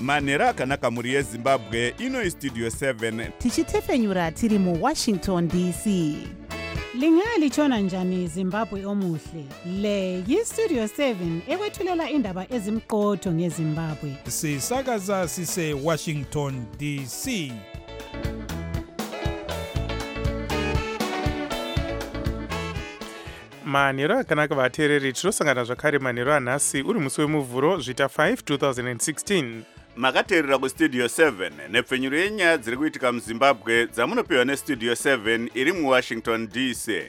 manhero akanaka mhuri yezimbabwe. Ino istudio 7 tichitefenyura tiri muWashington DC. Lingalitshona njani Zimbabwe omuhle? Le yiStudio 7 ekwethulela indaba ezimqotho ngeZimbabwe. Sisakaza sise Washington DC. Manhero akanaka vateereri, tinosangana zvakare manhero anhasi uri musi wemuvhuro zvita 5 2016. makateerera kustudio 7 nepfenyuro yenyaya dziri kuitika muzimbabwe dzamunopiwa nestudio 7 iri muWashington DC.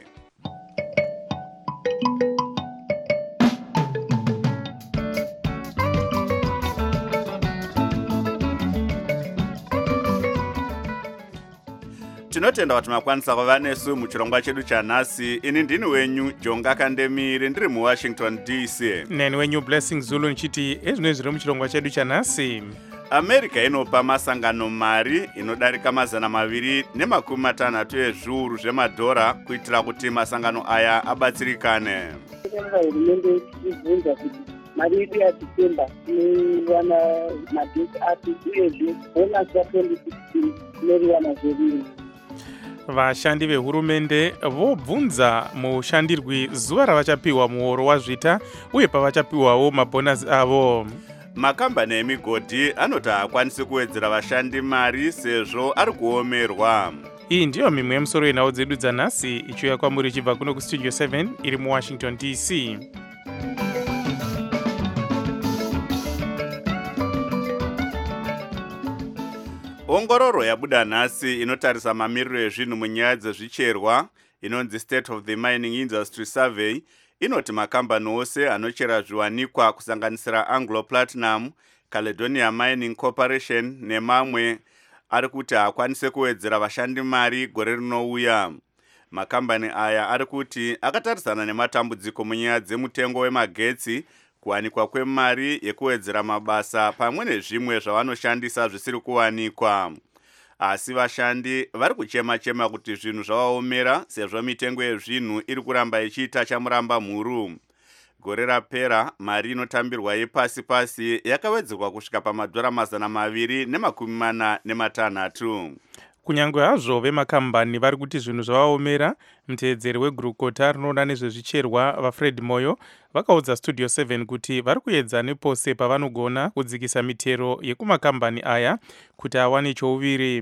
Tinotenda kuti makwanisa kuva nesu muchirongwa chedu chanhasi. Ini ndini wenyu Jonga Kandemire ndiri muWashington DC. Neni wenyu Blessing Zulu nichiti ezvino zviri muchirongwa chedu chanhasi. America inopa masangano mari inodarika $250 ezviuru zvemadhora kuitira kuti masangano aya abatsirikane. Hurumende ibvunza kuti mari yedu yaDecember inowana mabhesi ati uyezve bonus ya2016 inowana zverini. Vashandi vehurumende vobvunza mushandirwi zuva ravachapiwa muhoro wazvita uye pavachapiwawo mabhonasi avo. Makambani emigodhi anoti haakwanisi kuwedzera vashandi mari sezvo ari kuomerwa. Iyi ndiyo mimwe yemusoro yenhau dzedu dzanhasi ichiuya kwamuri ichibva kuno kustudio 7 iri muWashington DC. Ongororo yabuda nhasi inotarisa mamiriro ezvinhu munyaya dzezvicherwa inonzi State of the Mining Industry Survey inoti makambani ose anochera zviwanikwa kusanganisira Anglo Platinum, Caledonia Mining Corporation nemamwe ari kuti haakwanise kuwedzera vashandi mari gore rinouya. Makambani aya ari kuti akatarisana nematambudziko munyaya dzemutengo wemagetsi, kuwanikwa kwemari yekuwedzera mabasa pamwe nezvimwe zvavanoshandisa zvisiri kuwanikwa. Asi vashandi vari kuchema-chema kuti zvinhu zvavaomera sezvo mitengo yezvinhu iri kuramba ichiita chamuramba mhuru. Gore rapera mari inotambirwa yepasi-pasi yakawedzerwa kusvika $246. Kunyange hazvo vemakambani vari kuti zvinhu zvavaomera, muteedzeri wegurukota rinoona nezvezvicherwa vaFred Moyo vakaudza Studio 7 kuti vari kuedza nepose pavanogona kudzikisa mitero yekumakambani aya kuti awane chouviri.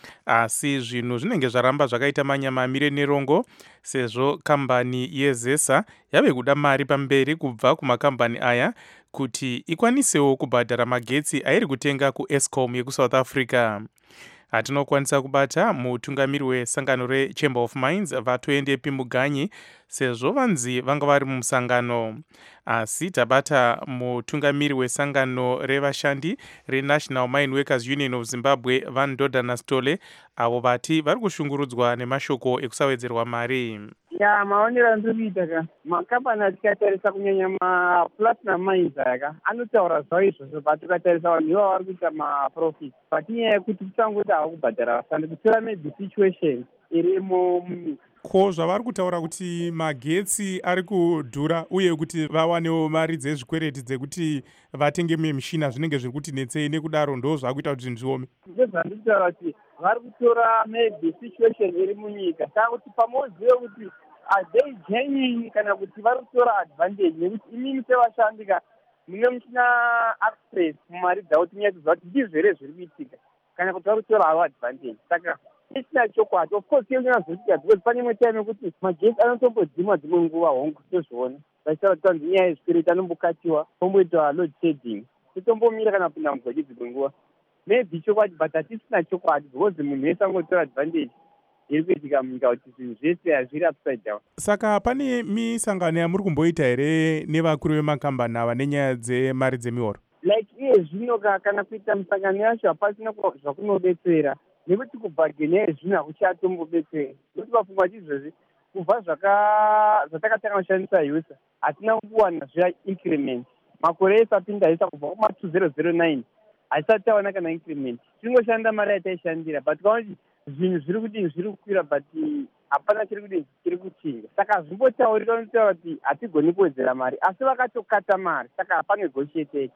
Asi zvinhu zvinenge zvaramba zvakaita manyama amire nerongo sezvo kambani yeZESA yave kuda mari pamberi kubva kumakambani aya kuti ikwanisewo kubhadhara magetsi airi kutenga kuEscom yekuSouth Africa. Hatinokwanisa kubata mutungamiri wesangano reChamber of Mines Vatoendepi Muganyi sezvo vanzi vanga vari mumusangano. Asi tabata mutungamiri wesangano revashandi reNational Mine Workers Union of Zimbabwe Van Dodana Stole avo vati vari kushungurudzwa nemashoko ekusawedzerwa mari. Maonero andikuita ka makambani atikatarisa kunyanya maplatinum mines aya anotaura zvavo izvozvo, but tukatarisa vanhu ivo vari kuita maprofit, but inyaya yekuti kutangoti hava kubhadhara vashandi kutora maybe situation irimo munyika. Ko zvavari kutaura kuti magetsi ari kudhura uye kuti vawanewo mari dzezvikwereti dzekuti vatenge mishina zvinenge zviri kuti netsei nekudaro ndo zvakuita kuti zvinhu zviome. Ndezvanditaura kuti vari kutora maybe situation iri munyika saka kuti pamozive kuti they genuine kana kuti vari kutora advantage nekuti imini sevashandi ka mune muchina access mumari dzavo tinyatsoziva kuti ndizvo here zviri kuitika kana kuti vari kutora havo advantage. Saka isina chokwadi, of course inozoitika because pane imwe time yekuti magetsi anotombodzimwa dzimwe nguva hongu tozviona vachitaura kuti vanzi nyaya yezvikwereti anombokatiwa pomboitwa load shedding titombomira kana kupinda mugodhi dzimwe nguva. Maybe chokwadi but hatisina chokwadi because munhu wese angotora advantage iri kuitika munyika kuti zvinhu zvese hazviri upside down. Saka pane misangano yamuri kumboita here nevakuru vemakambani ava nenyaya dzemari dzemihoro? Like iye zvino kana kuita misangano yacho hapasina zvakunobetsera nekuti kubva genyaya zvino hakuchatombobetsera nekuti vapfungwa chizvozvi kubva zvatakatanga kushandisa yusa hatina kuwana zvaincrement makore ese apinda isa kubva kuma2009 haisati tawana kana increment. Tingoshanda mari yataishandira but kaona kuti zvinhu zviri kudini zviri kukwira but hapana chiri kudini chiri kuchinja. Saka hazvimbotaurika unotaura kuti hatigoni kuwedzera mari asi vakatokata mari saka hapa negotiate.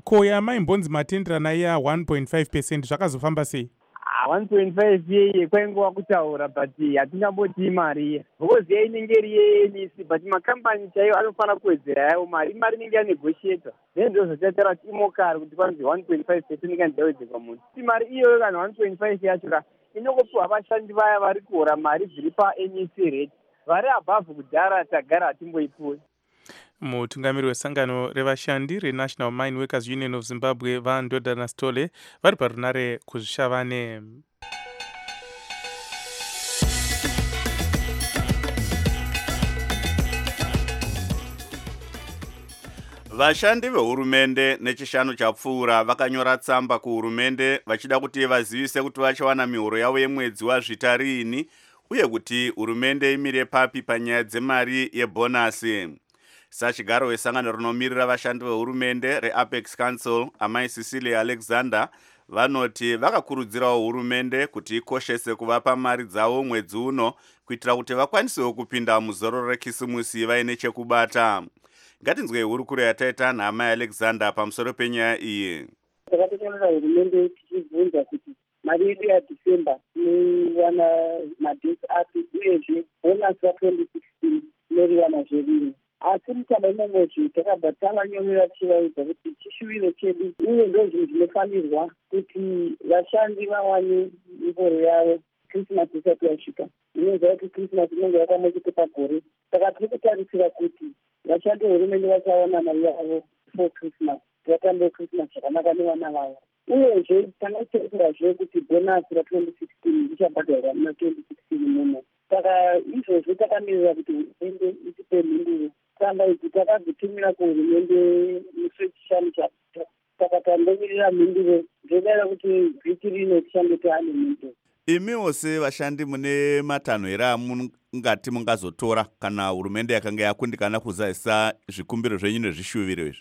ko yamaimbonzi matenderana ya 1.5% zvakazofamba sei? 1.5 yeye kwaingova kutaura but hatingamboti mari because yeye inenge iri yeNEC but makambani chaiwo anofanira kuwedzera yawo mari inenge yanegotiator then ndo zvotaitaura kuti imokari kuti kwanzi 1.5% ikandidawedzerwa munhu kuti mari iyoyo kana 1.5 yacho ka inongopiwa vashandi vaya vari kuhora mari dziri paNEC rate vari abhavhu kudhara tagara hatimboipuwi. Mutungamiri wesangano revashandi reNational Mine Workers Union of Zimbabwe vaNdodana Stole vari parunare kuzvishavane. Vashandi vehurumende nechishanu chapfuura vakanyora tsamba kuhurumende vachida kuti vazivise kuti vachawana mihoro yavo yemwedzi wazvita riini uye kuti hurumende imire papi panyaya dzemari yebhonasi. Sachigaro wesangano rinomirira vashandi vehurumende reApex Council Amai Cecilia Alexander vanoti vakakurudzirawo hurumende kuti ikoshese kuvapa mari dzavo mwedzi uno kuitira kuti vakwanisewo kupinda muzoro rekisimusi vaine chekubata. Ngatinzwe hurukuro yataita naAmai Alexander pamusoro penyaya iyi. Takatotaurira hurumende tichibvunza kuti mari yedu yaDecember inowana madhesi api uyezve bonasi ra2016 inoriwana zverini. Asi mutamba imomozve takabva tavanyorera tichivaudza kuti chishuwiro chedu uye ndo zvinhu zvinofanirwa kuti vashandi vawane mihoro yavo Christmas isati yasvika. Inoziva kuti Christmas inenge yakamwechete pagore, saka tiri kutarisira kuti vashandi vehurumende vachawana mari yavo for Christmas, vatambe Christmas zvakanaka nevana vavo. Uyezve tanoteererazve kuti bonasi ra2016 richabhadharwa muna 2016 muno. Saka izvozvo takamirira kuti hurumende itipe mhinduro. Tsamba idzi takadzitumira kuhurumende musi wechishanu chapfuura. Saka tandomirira mhinduro zvodara kuti vhiki rino tichange taane mhinduro. Imiwo sevashandi mune matanho here amungati mungazotora kana hurumende yakanga yakundikana kuzadzisa zvikumbiro zvenyu nezvishuviro izvi?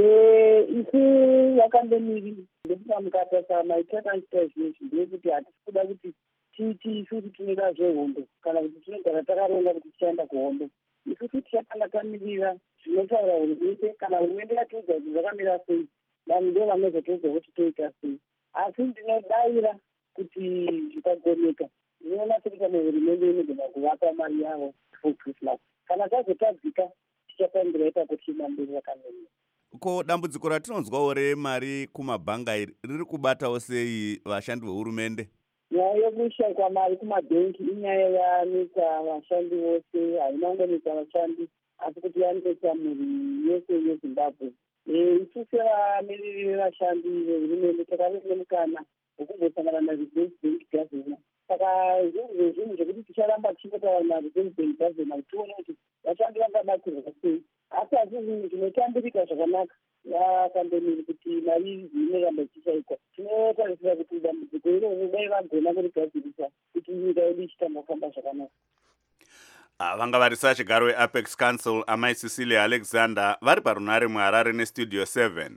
Isu vakambomiri ndekuti mukatasama itakaita izvozvo ndeyekuti hatisi kuda kuti tiiti isusu tinoda zvehondo kana kuti tinogara takaronga kuti tichaenda kuhondo. Isusu tichakanga tamirira zvinotaura hurumende kana hurumende yatiudza kuti zvakamira sei vanhu ndo vanozotiudza kuti toita sei. Asi ndinodavira kuti zvikagoneka ndinoona sekuti hurumende inogona kuvapa mari yavo for Christmas. Kana tazotadzika tichapambira ipapo chimambiri yakandomira. Ko dambudziko ratinonzwawo remari kumabhanga iri riri kubatawo sei vashandi vehurumende? Nyaya yekushaikwa mari kumabhengi inyaya yanetsa vashandi vose, haina kungonetsa vashandi asi kuti yanetsa mhuri yese yeZimbabwe. Isu sevamiriri vevashandi vehurumende takave nemukana wekumbosangana naReserve Bank Governor. Saka zvinhu zvekuti ticharamba tichitaura naReserve Bank Governor kuti tione kuti vashandi vangabatsirwa sei. Asi zvinhu zvinotambirika zvakanaka vakambomiri kuti mari inoramba ichishaikwa. Tinotarisira kuti dambudziko iroro dai vagona kurigadzirisa kuti nyika yedu ichitamba kufamba zvakanaka. Vanga vari sachigaro weApex Council Amai Cecilia Alexander vari parunare muHarare neStudio 7.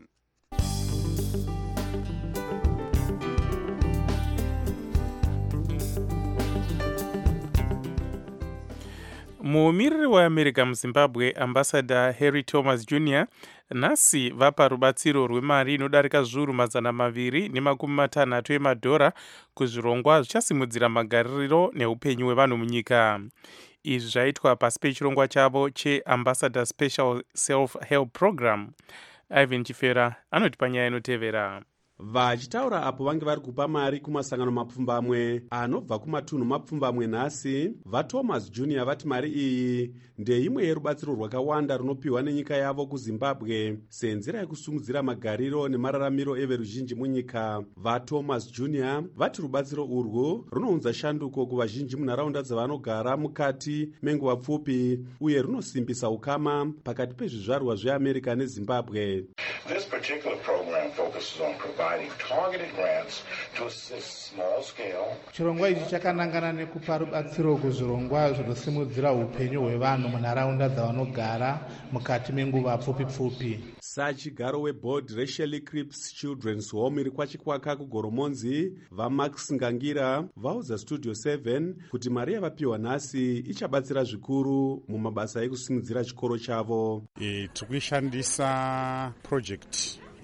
Mumiriri weAmerica muZimbabwe Ambassador Harry Thomas Jr. nhasi vapa rubatsiro rwemari inodarika zviuru 250 emadhora kuzvirongwa zvichasimudzira magariro neupenyu hwevanhu munyika. Izvi zvaitwa pasi pechirongwa chavo cheAmbassador Special Self-Help Program. Ivan Chifera anoti panyaya inotevera. Vachitaura apo vange vari kupa mari kumasangano mapfumbamwe anobva kumatunhu mapfumbamwe nhasi, vaThomas Jr. vati mari iyi ndeimwe yerubatsiro rwakawanda runopiwa nenyika yavo kuZimbabwe senzira yekusumudzira magariro nemararamiro everuzhinji munyika. VaThomas Jr. vati rubatsiro urwu runounza shanduko kuvazhinji munharaunda dzavanogara mukati menguva pfupi uye runosimbisa ukama pakati pezvizvarwa zveAmerica neZimbabwe. This particular program focuses on providing targeted grants to assist small scale. Chirongwa ichi chakanangana nekupa rubatsiro kuzvirongwa zvinosimudzira upenyu hwevanhu munharaunda dzavanogara mukati menguva pfupi. Sachigaro weboard Rachel Cripps Children's Home iri kwachikwaka kugoromonzi vaMax Ngangira vaudza Studio 7 kuti mari yavapiwa nhasi ichabatsira zvikuru mumabasa ekusimudzira chikoro chavo. Tikuishandisa project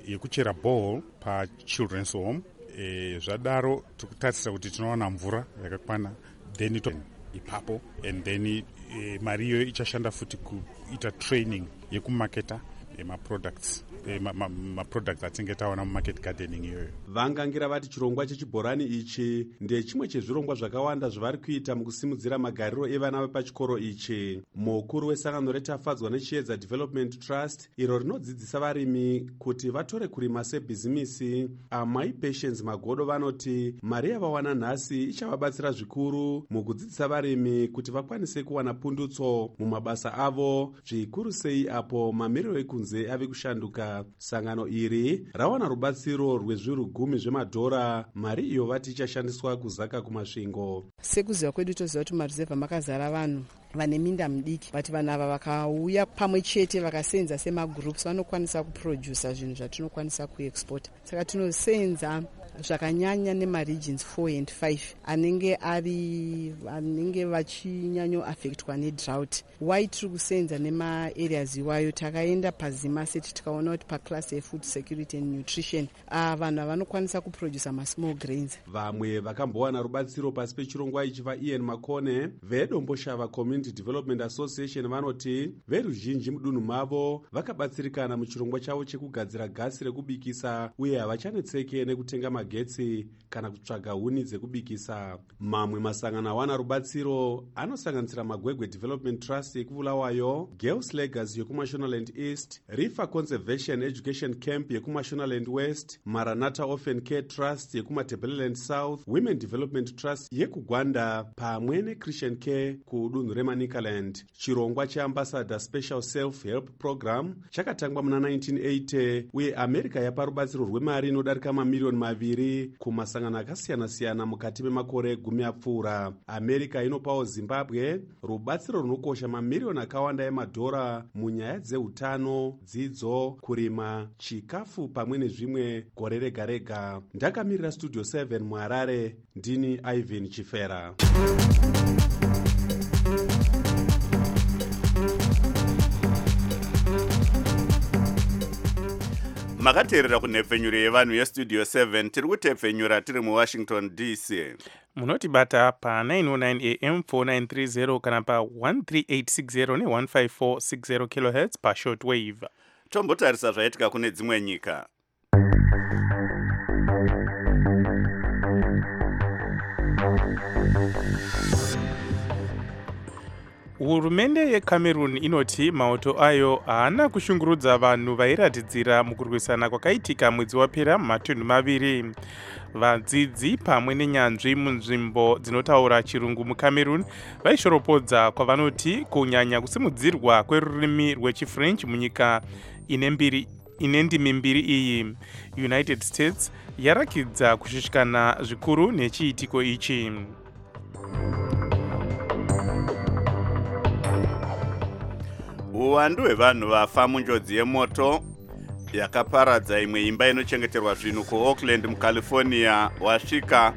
yekuchera ball pachildren's home. Zvadaro tikutarisira kuti tinowana mvura yakakwana then ipapo and then mari iyoyo ichashanda futi kuita training yekumaketa maproducts atinge tawana mumarket gardening iyoyo. Vangangira vati chirongwa chechibhorani ichi ndechimwe chezvirongwa zvakawanda zvavari kuita mukusimudzira magariro evana vepachikoro ichi. Mukuru wesangano retafadzwa nechiedza Development Trust iro rinodzidzisa varimi kuti vatore kurima sebhizimisi, Amai Patience Magodo vanoti mari yavawana nhasi ichavabatsira zvikuru mukudzidzisa varimi kuti vakwanise kuwana pundutso mumabasa avo, zvikuru sei apo mamiriro ekunze ave kushanduka. Sangano iri rawana rubatsiro rwezviru 10 zvemadhora, mari iyo vati ichashandiswa kuzaka kumasvingo. Sekuziva kwedu toziva kuti mumaruzevha makazara vanhu vane minda midiki, vati vanhu ava vakauya pamwe chete vakasenza semagroups vanokwanisa kuprodusa zvinhu zvatinokwanisa kuexporta. Saka tinosenza zvakanyanya nemaregions 4 and 5 anenge vachinyanyo affectwa nedrought. Why tiri kusenza nemaareas iwayo? Takaenda paZimaseti tikaona kuti paclass yefood security and nutrition vanhu vanokwanisa kuprodusa masmall grains. Vamwe vakambowana rubatsiro pasi pechirongwa ichi vaIan Makone veDomboshava Community Development Association vanoti veruzhinji mudunhu mavo vakabatsirikana muchirongwa chavo chekugadzira gasi rekubikisa uye havachanetseke nekutenga magetsi kana kutsvaga huni dzekubikisa. Mamwe masangano awana rubatsiro anosanganisira Magwegwe Development Trust yekuvulawayo, Girls Legacy yekuMashonaland East, River Conservation Education Camp yekuMashonaland West, Maranatha Orphan Care Trust yekuMatebeleland South, Women Development Trust yekugwanda pamwe neChristian Care kudunhu reManikaland. Chirongwa cheAmbassador Special Self-Help Program chakatangwa muna 1980 uye America yapa rubatsiro rwemari inodarika mamiliyoni 2 kumasangano akasiyana-siyana mukati memakore 10 apfuura. America inopawo Zimbabwe rubatsiro runokosha mamiliyoni akawanda emadhora munyaya dzeutano, dzidzo, kurima, chikafu pamwe nezvimwe gore rega rega. Ndakamirira Studio 7 muHarare, ndini Ivan Chifera. Makateerera kunhepfenyuro yevanhu yestudio 7 tiri kutepfenyura tiri muWashington DC. Munotibata pa 909 AM 4930 kana pa 13860 ne15460 kHz pa shortwave. Tombotarisa zvaitika kune dzimwe nyika. Hurumende yeCameroon inoti mauto ayo haana kushungurudza vanhu vairatidzira mukurwisana kwakaitika mwedzi wapera matunhu 2. Vadzidzi pamwe nenyanzvi munzvimbo dzinotaura chirungu muCameroon vaishoropodza kwavanoti kunyanya kusimudzirwa kwerurimi rwechiFrench munyika ine ndimi mbiri iyi. United States yarakidza kushushikana zvikuru nechiitiko ichi. Uwandu hwevanhu vafa munjodzi yemoto yakaparadza imwe imba inochengeterwa zvinhu kuOakland muCalifornia wasvika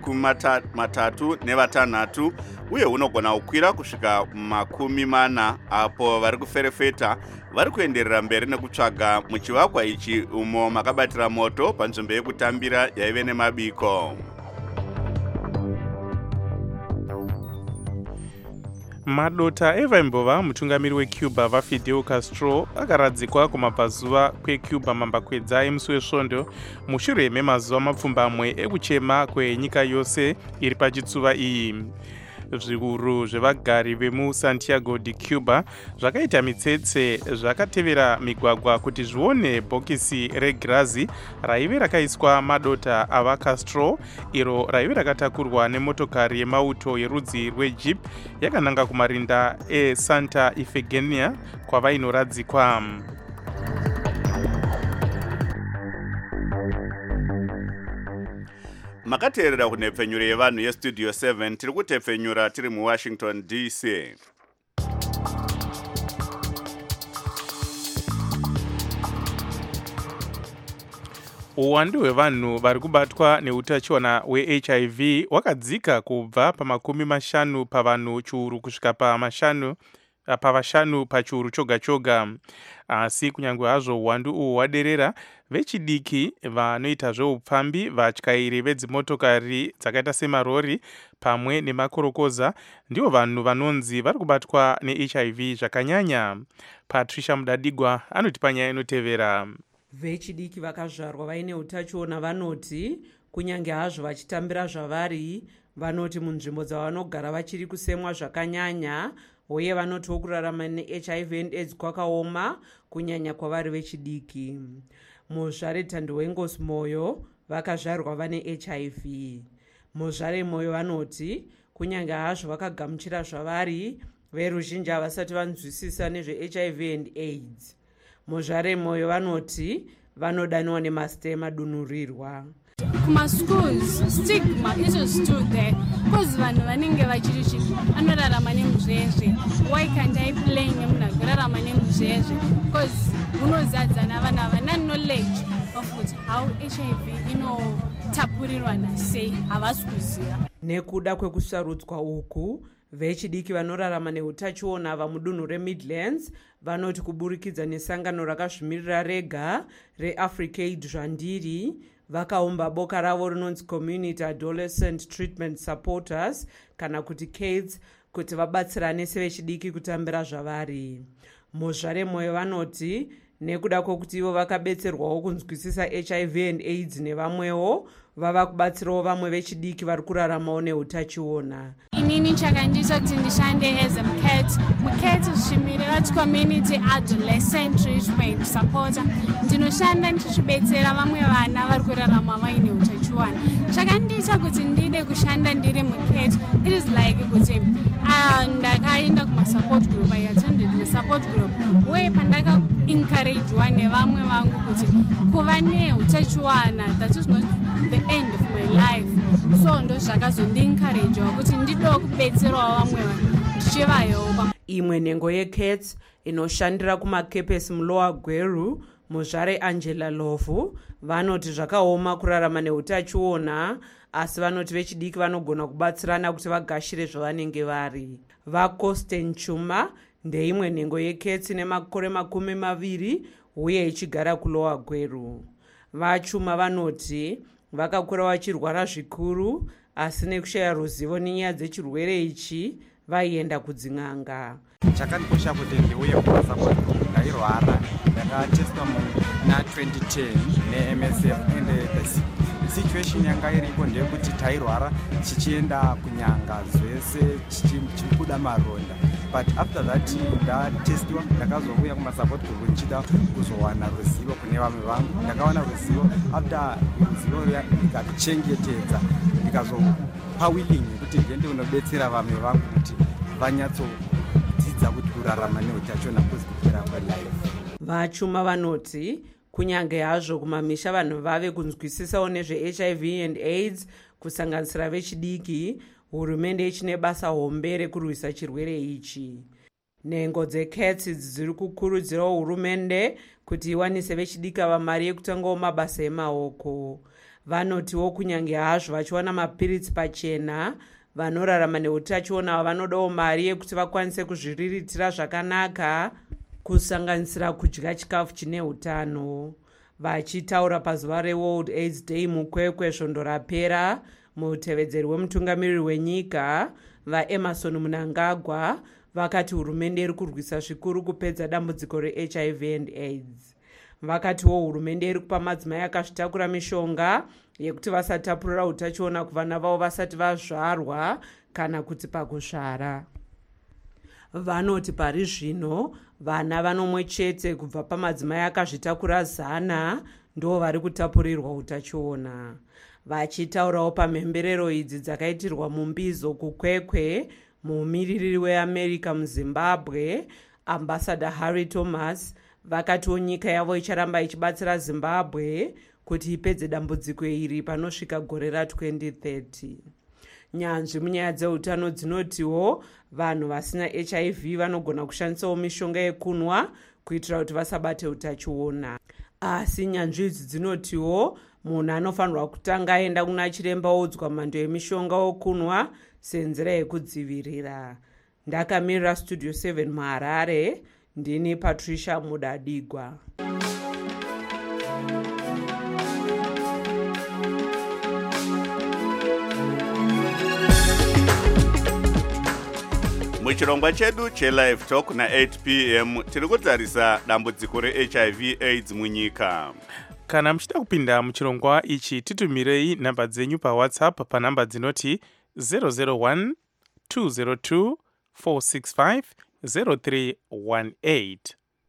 pa36 uye unogona kukwira kusvika 40 apo vari kuferefeta vari kuenderera mberi nekutsvaga muchivakwa ichi umo makabatira moto panzvimbo yekutambira yaive nemabiko. Madota evaimbova mutungamiri weCuba vaFidel Castro akaradzikwa kumabvazuva kweCuba mambakwedza emusi wesvondo mushure memazuva mapfumbamwe ekuchema kwenyika yose iri pachitsuva iyi. Zviuru zvevagari vemuSantiago de Cuba zvakaita mitsetse zvakatevera migwagwa kuti zvione bhokisi regirazi raive rakaiswa madota ava Castro iro raive rakatakurwa nemotokari yemauto yerudzi rweJeep yakananga kumarinda eSanta Ifigenia kwavainoradzikwa. Makateerera kunhepfenyuro yevanhu yestudio 7 tiri kutepfenyura tiri muWashington DC. Uwandu hwevanhu vari kubatwa neutachiona hweHIV wakadzika kubva pa50 pavanhu chiuru kusvika pa5 pavashanu pachiuru choga choga. Asi kunyange hazvo uwandu uhu hwaderera, vechidiki vanoita zveupfambi, vatyairi vedzimotokari dzakaita semarori pamwe nemakorokoza ndivo vanhu vanonzi vari kubatwa neHIV zvakanyanya. Patricia Mudadigwa anoti panyaya inotevera. Vechidiki vakazvarwa vaine utachiona vanoti kunyange hazvo vachitambira zvavari, vanoti munzvimbo dzavanogara vachiri kusemwa zvakanyanya, uye vanotiwo kurarama neHIV and AIDS kwakaoma kunyanya kwavari vechidiki. Muzvare Thandiwengosi Moyo vakazvarwa vane HIV. Muzvare Moyo vanoti kunyange hazvo vakagamuchira zvavari, veruzhinji havasati vanzwisisa nezveHIV and AIDS. Muzvare Moyo vanoti vanodaniwa nemasita emadunhurirwa. Kumaschools stigma is still there because vanhu vanenge vachiri anorarama nemuzvezve. Why can't I play nemunhu anorarama nemuzvezve? Because unozadzana vanhu havana knowledge of how HIV inotapurirwana sei, havasi kuziva. Nekuda kwekusarudzwa uku, vechidiki vanorarama neutachiona vamudunhu reMidlands vanoti kuburikidza nesangano rakazvimirira rega reAfricaid Zvandiri vakaumba boka ravo rinonzi Community Adolescent Treatment Supporters kana kuti CADES kuti vabatsirane sevechidiki kutambira zvavari. Muzvare Moyo vanoti nekuda kwokuti ivo vakabetserwawo kunzwisisa HIV and AIDS nevamwewo, vava kubatsirawo vamwe vechidiki vari kuraramawo neutachiona. Inini chakandiisa kuti ndishande as a MCAT zvimirira Community Adolescent Treatment Supporter. Ndinoshanda ndichibetsera vamwe vana vari kurarama vaine utachiona. Chakandiisa kuti ndide kushanda ndiri MCAT, it is like kuti ndakaenda kuma-support group, I attended the support group, uye pandaka encouragewa nevamwe vangu kuti kuva neutachiona, that is not the end of my life. So ndo zvakazondiencouragewa kuti ndido kubetserawo vamwe vanhu ndichivayoba. Imwe nhengo yeCats inoshandira kumakepesi mulowa Gweru, muzvare Angela Lofu, vanoti zvakaoma kurarama neutachiona, asi vanoti vechidiki vanogona kubatsirana kuti vagashire zvavanenge vari. VaCosten Chuma ndeimwe nhengo yeCats nemakore 20 uye ichigara kulowa Gweru. VaChuma vanoti vakakura vachirwara zvikuru, asi nekushaya ruzivo nenyaya dzechirwere ichi vaienda kudzin'anga. Chakandikosha kuti ndiuye kumasapoti ndairwara, ndakatestwa muna 2010 neMSF and the situation yanga iriko ndeyekuti tairwara chichienda kunyanga zvese chichibuda maronda, but after that ndatestiwa, ndakazouya kumasapoti group ndichida kuzowana ruzivo kune vamwe vangu. Ndakawana ruzivo, after ruzivo ruya ndikazvichengetedza, ndikazopa willing kuti ndiende kunobetsera vamwe vangu kuti vanyatsodzidza kuti kurarama neutachiona kuzi kupera kwelife. VaChuma vanoti kunyange hazvo kumamisha vanhu vave kunzwisisawo nezveHIV and AIDS kusanganisira vechidiki, hurumende ichine basa hombe rekurwisa chirwere ichi. Nhengo dzeCats dziri kukurudzirawo hurumende kuti iwanise vechidiki ava mari yekutangawo mabasa emaoko. Vanotiwo kunyange hazvo vachiwana mapiritsi pachena, vanorarama neutachiona vanodawo mari yekuti vakwanise kuzviriritira zvakanaka, kusanganisira kudya chikafu chine utano. Vachitaura pazuva reWorld AIDS Day mukwekwe svondo rapera, mutevedzeri wemutungamiriri wenyika vaEmerson Mnangagwa vakati hurumende iri kurwisa zvikuru kupedza dambudziko reHIV and AIDS. Vakatiwo hurumende iri kupa madzimai akazvitakura mishonga yekuti vasatapurira utachiona kuvana vavo vasati vazvarwa kana kuti pakusvara. Vanoti pari zvino vana vanomwe chete kubva pamadzimai akazvitakura 100 ndo vari kutapurirwa utachiona. Vachitaurawo pamhemberero idzi dzakaitirwa mumbizo kukwekwe, mumiririri weAmerica muZimbabwe Ambassador Harry Thomas vakatiwo nyika yavo icharamba ichibatsira Zimbabwe kuti ipedze dambudziko iri panosvika gore ra2030. Nyanzvi munyaya dzeutano dzinotiwo vanhu vasina HIV vanogona kushandisawo mishonga yekunwa kuitira kuti vasabate utachiona. Asi nyanzvi idzi dzinotiwo munhu anofanirwa kutanga aenda kuna chiremba oudzwa mhando yemishonga wokunwa senzira yekudzivirira. ndakamirira studio 7 muharare ndini Patricia Mudadigwa. muchirongwa chedu chelive talk na8 pm tiri kutarisa dambudziko rehiv aids munyika. Kana muchida kupinda muchirongwa ichi titumirei nhamba dzenyu pawhatsapp panhamba dzinoti 001 202 465 0318.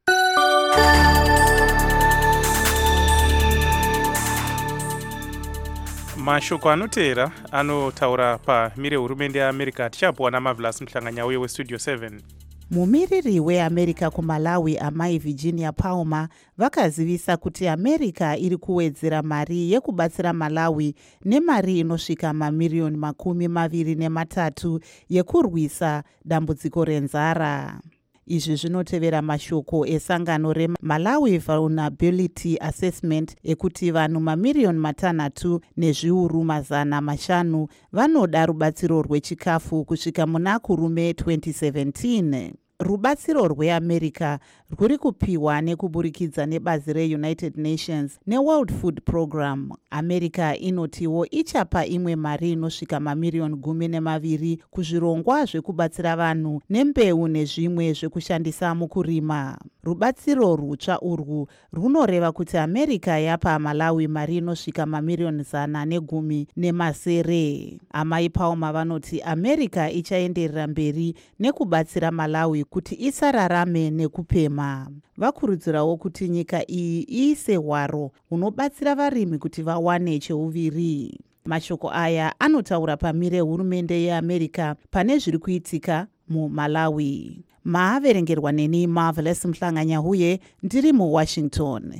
mashoko anoteera anotaura pamire hurumende yeamerica. tichapuwa naMarvelous Mhlanganyauye westudio 7. mumiriri weamerica kumalawi amai Virginia Palmer vakazivisa kuti america iri kuwedzera mari yekubatsira malawi nemari inosvika mamiriyoni 23 yekurwisa dambudziko renzara. izvi zvinotevera mashoko esangano reMalawi Vulnerability Assessment ekuti vanhu mamiriyoni 6 nezviuru 500 vanoda rubatsiro rwechikafu kusvika muna kurume 2017. rubatsiro rweamerica rwuri kupiwa nekuburikidza nebazi reUnited Nations neWorld Food Program. america inotiwo ichapa imwe mari inosvika mamiriyoni 12 kuzvirongwa zvekubatsira vanhu nembeu nezvimwe zvekushandisa mukurima. rubatsiro rutsva urwu runoreva kuti america yapa malawi mari inosvika mamiriyoni 110 amai Palmer vanoti america ichaenderera mberi nekubatsira malawi kuti isararame nekupema. vakurudzirawo kuti nyika iyi iise hwaro hunobatsira varimi kuti vawane cheuviri. mashoko aya anotaura pamire hurumende yeamerica pane zviri kuitika muMalawi. maaverengerwa neni Marvelous Mhlanganyauye ndiri muWashington.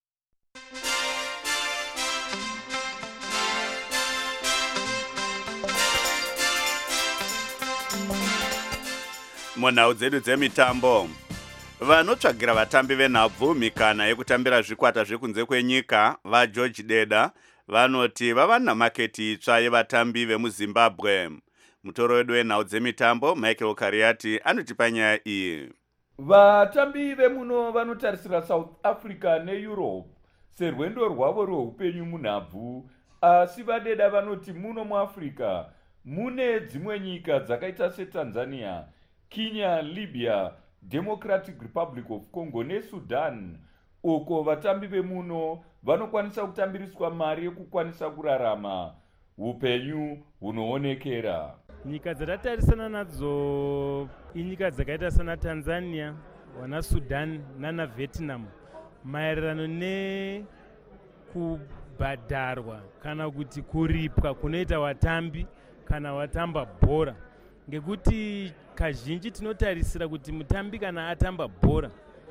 munhau dzedu dzemitambo, vanotsvagira vatambi venhabvu mikana yekutambira zvikwata zvekunze kwenyika vaGeorge Deda vanoti vava namaketi itsva yevatambi vemuZimbabwe. mutoro wedu wenhau dzemitambo Michael Kariati anotipa nyaya iyi. vatambi vemuno vanotarisira South Africa neEurope serwendo rwavo rweupenyu munhabvu, asi vaDeda vanoti muno muAfrica mune dzimwe nyika dzakaita seTanzania, Kenya, Libya, Democratic Republic of Congo neSudan, uko vatambi vemuno vanokwanisa kutambiriswa mari yekukwanisa kurarama upenyu hunoonekera. nyika dzatatarisana nadzo inyika dzakaita sana Tanzania, wana Sudan nana Vietnam, maererano nekubhadharwa kana kuti kuripwa kunoita vatambi kana watamba bhora. ngekuti kazhinji tinotarisira kuti mutambi kana atamba bhora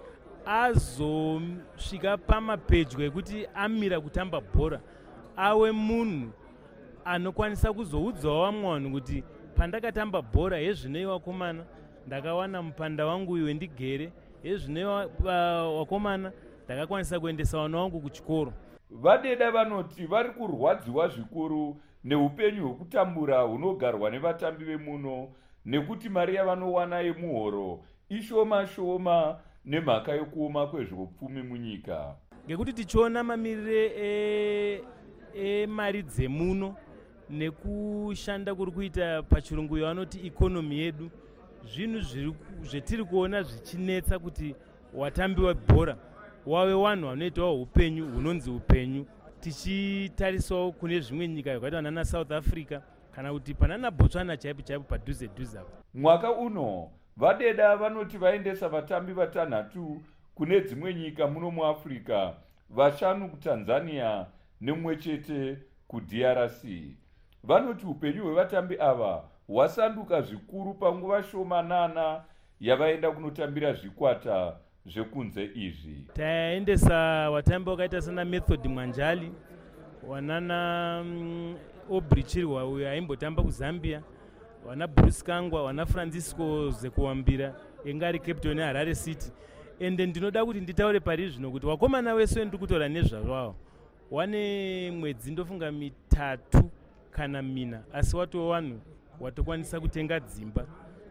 azosvika pamapedyo ekuti amira kutamba bhora awe munhu anokwanisa kuzoudzawo vamwe vanhu kuti pandakatamba bhora hezvinei wakomana ndakawana mupanda wangu uyu wendigere, hezvinei wakomana ndakakwanisa kuendesa vana vangu kuchikoro. vaDeda vanoti vari kurwadziwa zvikuru neupenyu hwekutambura hunogarwa nevatambi vemuno, nekuti mari yavanowana yemuhoro ishoma shoma nemhaka yekuoma kwezveupfumi munyika. ngekuti tichiona mamirire emari dzemuno nekushanda kuri kuita pachirungu yavanoti ikonomi yedu, zvinhu zvetiri kuona zvichinetsa kuti watambi webhora wave vanhu vanoitawo upenyu hunonzi upenyu. tichitarisawo kune zvimwe nyika yakaita nana South Africa kana kuti panana Botswana chaipo chaipo padhuze dhuze apo. mwaka uno vaDeda vanoti vaendesa vatambi 6 kune dzimwe nyika muno muAfrica, 5 kuTanzania nemwe chete kuDRC. vanoti upenyu hwevatambi ava hwasanduka zvikuru panguva shomanana yavaenda kunotambira zvikwata zvekunze izvi. taendesa vatambi vakaita sana Method Mwanjali, wanana Aubrey Chirwa uyo aimbotamba kuZambia, wana Bruce Kangwa, wana Francisco Zekuwambira engari captain Harare City. ende ndinoda kuti nditaure pari zvino kuti wakomana wese ndikutora nezvavo wane mwedzi ndofunga 3 kana 4 asi watova vanhu watokwanisa kutenga dzimba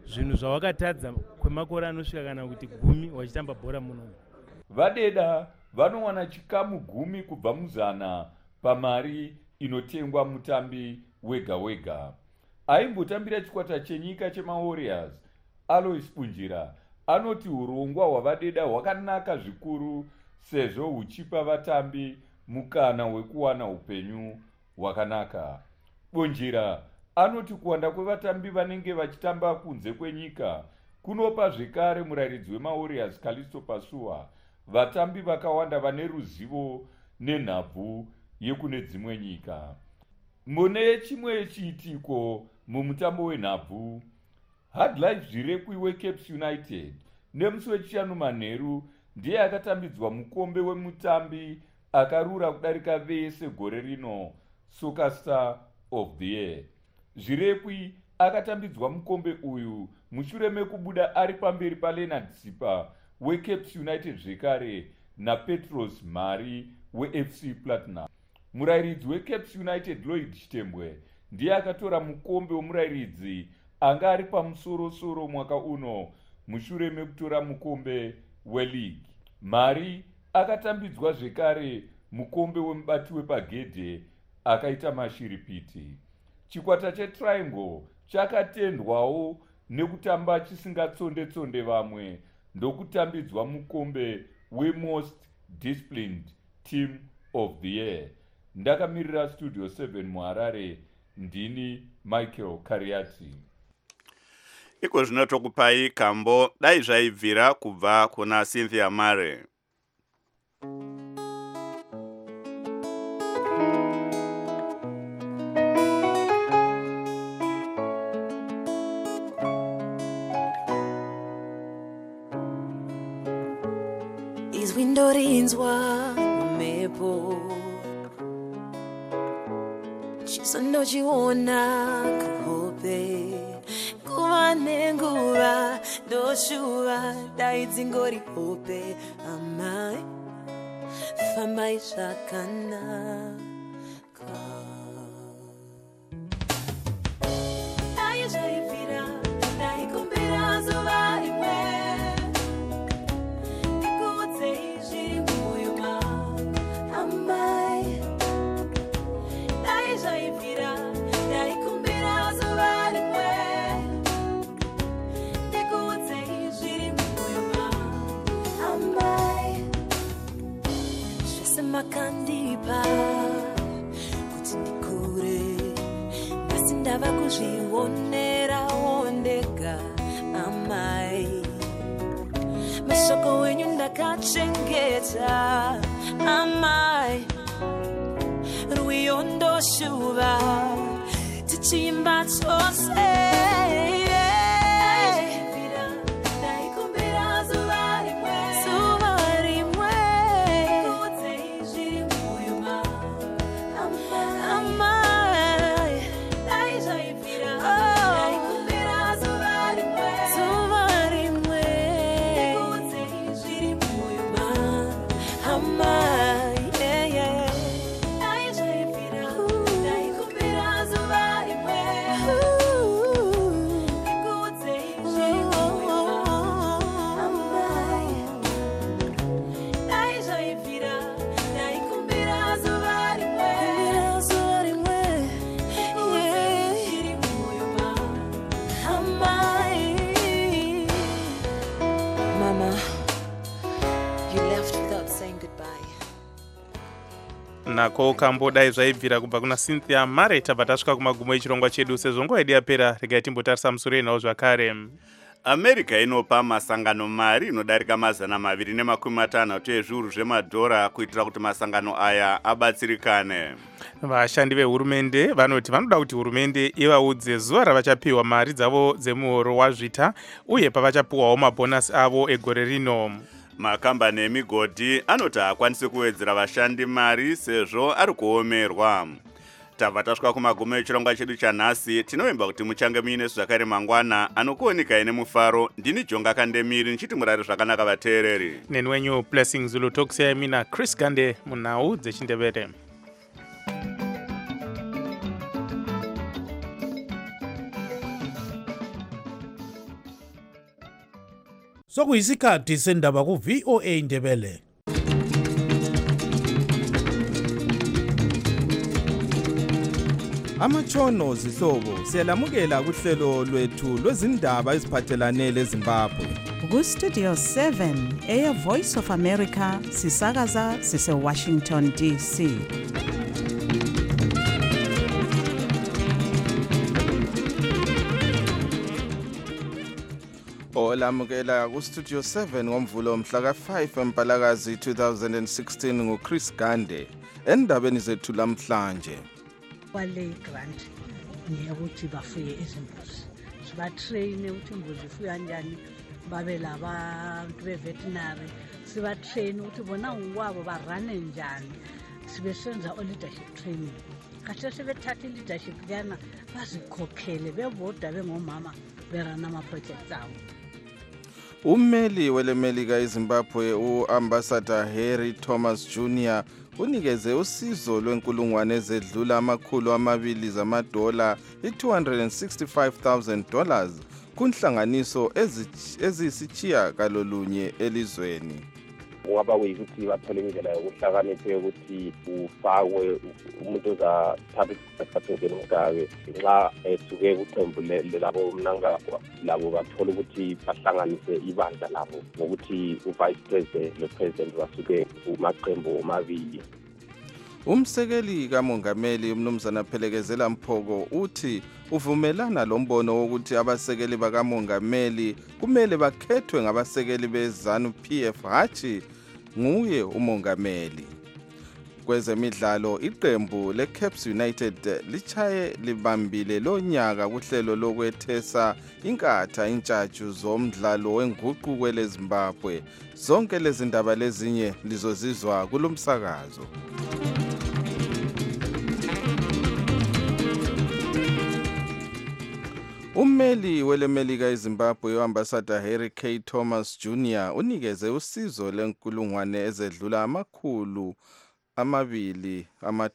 zvinhu zvawakatadza kwemakore anosvika kana kuti 10 wachitamba bhora munomu. vadeda vanowana chikamu 10 kubva muzana pamari inotengwa mutambi wega wega. Aimbotambira chikwata chenyika chemawarriors, Alois Punjira anoti urongwa hwavadeda hwakanaka zvikuru sezvo huchipa vatambi mukana wekuwana upenyu hwakanaka. Punjira anoti kuwanda kwevatambi vanenge vachitamba kunze kwenyika kunopa zvekare murayiridzi wemawarriors Callisto Pasua vatambi vakawanda vane ruzivo nenhabvu yekune dzimwe nyika. Mune chimwe chiitiko mumutambo wenhabvu, Hardlife Zvirekwi weCapes United nemusi wechishanu manheru ndiye akatambidzwa mukombe wemutambi akarura kudarika vese gore rino, Soccer Star of the Year. Zvirekwi akatambidzwa mukombe uyu mushure mekubuda ari pamberi paLeonard Sipa weCapes United zvekare naPetros Mari weFC Platinum. Murayiridzi weCapes United Lloyd Chitembwe ndiye akatora mukombe womurayiridzi anga ari pamusoro-soro mwaka uno mushure mekutora mukombe weLeague. Mari akatambidzwa zvekare mukombe wemubati wepagedhe akaita mashiripiti. Chikwata cheTriangle chakatendwawo nekutamba chisingatsonde-tsonde vamwe ndokutambidzwa mukombe weMost Disciplined Team of the Year. Ndakamirira Studio 7 muHarare, ndini Michael Kariati. Iko zvino tokupai kambo dai zvaibvira kubva kuna Cynthia Mare. Izwindorinzwa mhepo chisondochiona kuhope kuva nenguva ndoshuva dai dzingori hope amai fambai zvakanaka dai zvaibvira daikumbira zuva rimwe ndikuudzei zviri mumwoyo mangu amai dai zvaibvira daikumbira zuva rimwe ndikuudzei zviri mumwoyo mangu amai zvese makandipa kuti ndikure asi ndava kuzvionerawo ndega amai mashoko wenyu ndakachengeta amai ruiyo ndoshuva tichimba chose nako kambo dai zvaibvira kubva kuna Cynthia Mare. Tabva tasvika kumagumo echirongwa chedu. Sezvo nguva yedu yapera, regai timbotarisa musoro yenhau zvakare. America inopa masangano mari inodarika 250 ezviuru zvemadhora kuitira kuti masangano aya abatsirikane. Vashandi vehurumende vanoti vanoda kuti hurumende ivaudze zuva ravachapiwa mari dzavo dzemuhoro wazvita uye pavachapiwawo mabhonasi avo egore rino. Makambani emigodhi anoti haakwanisi kuwedzera vashandi mari sezvo ari kuomerwa. Tabva tasvika kumagumo echirongwa chedu chanhasi. Tinovimba kuti muchange muine zvakare mangwana anokuonikai nemufaro. Ndini Jonga Kandemiri nichiti murare zvakanaka vateereri. Neni wenyu Blessing Zulu tokusiyai mina Chris Gande munhau dzechindevere. sokuyisikhathi sendaba ku-VOA Indebele. Amatshono zihlobo siyalamukela kuhlelo lwethu lwezindaba eziphathelane leZimbabwe. Ku-Studio 7 Air Voice of America sisakaza sise-Washington DC. Olamukela ku-Studio 7 ngomvulo mhla ka-5 Mpalakazi 2016 nguChris Gande. Endabeni zethu lamhlanje. Wale grant ngiyakuthi bafuye izimbuzi. Sibatrain ukuthi imbuzi ifuya kanjani, babe labantu be-veterinary. Sibatrain ukuthi bona ngokwabo barane njani. Sibe senza leadership training. Kahle sebethatha leadership yana bazikhokhele bebodwa bengomama berana ama-projects abo. Ummeli welemelika eZimbabwe uAmbassador Harry Thomas Jr. unikeze usizo lwenkulungwane ezedlula $200 zamadola $265,000 kunhlanganiso ezisitshiya kalolunye elizweni. Kungaba kuyikuthi bathole indlela yokuhlakanipha ukuthi ufakwe umuntu ozathatha isikhathi ngomgabe nxa esuke kuqembu labo mnangagwa labo bathola ukuthi bahlanganise ibandla labo ngokuthi uvice president nopresident basuke kumaqembu omabili. Umsekeli kamongameli umnumzana Phelekezela Mphoko uthi uvumelana lombono wokuthi abasekeli bakamongameli kumele bakhethwe ngabasekeli beZANU-PF hathi nguye umongameli. Kwezemidlalo iqembu leCaps United lichaye libambile lonyaka kuhlelo lokwethesa inkatha intshatshu zomdlalo wenguqu kweleZimbabwe. Zonke lezi ndaba lezinye lizozizwa kulomsakazo. Ummeli welemelika eZimbabwe uAmbassador Harry K. Thomas Jr. unikeze usizo lenkulungwane ezedlula $200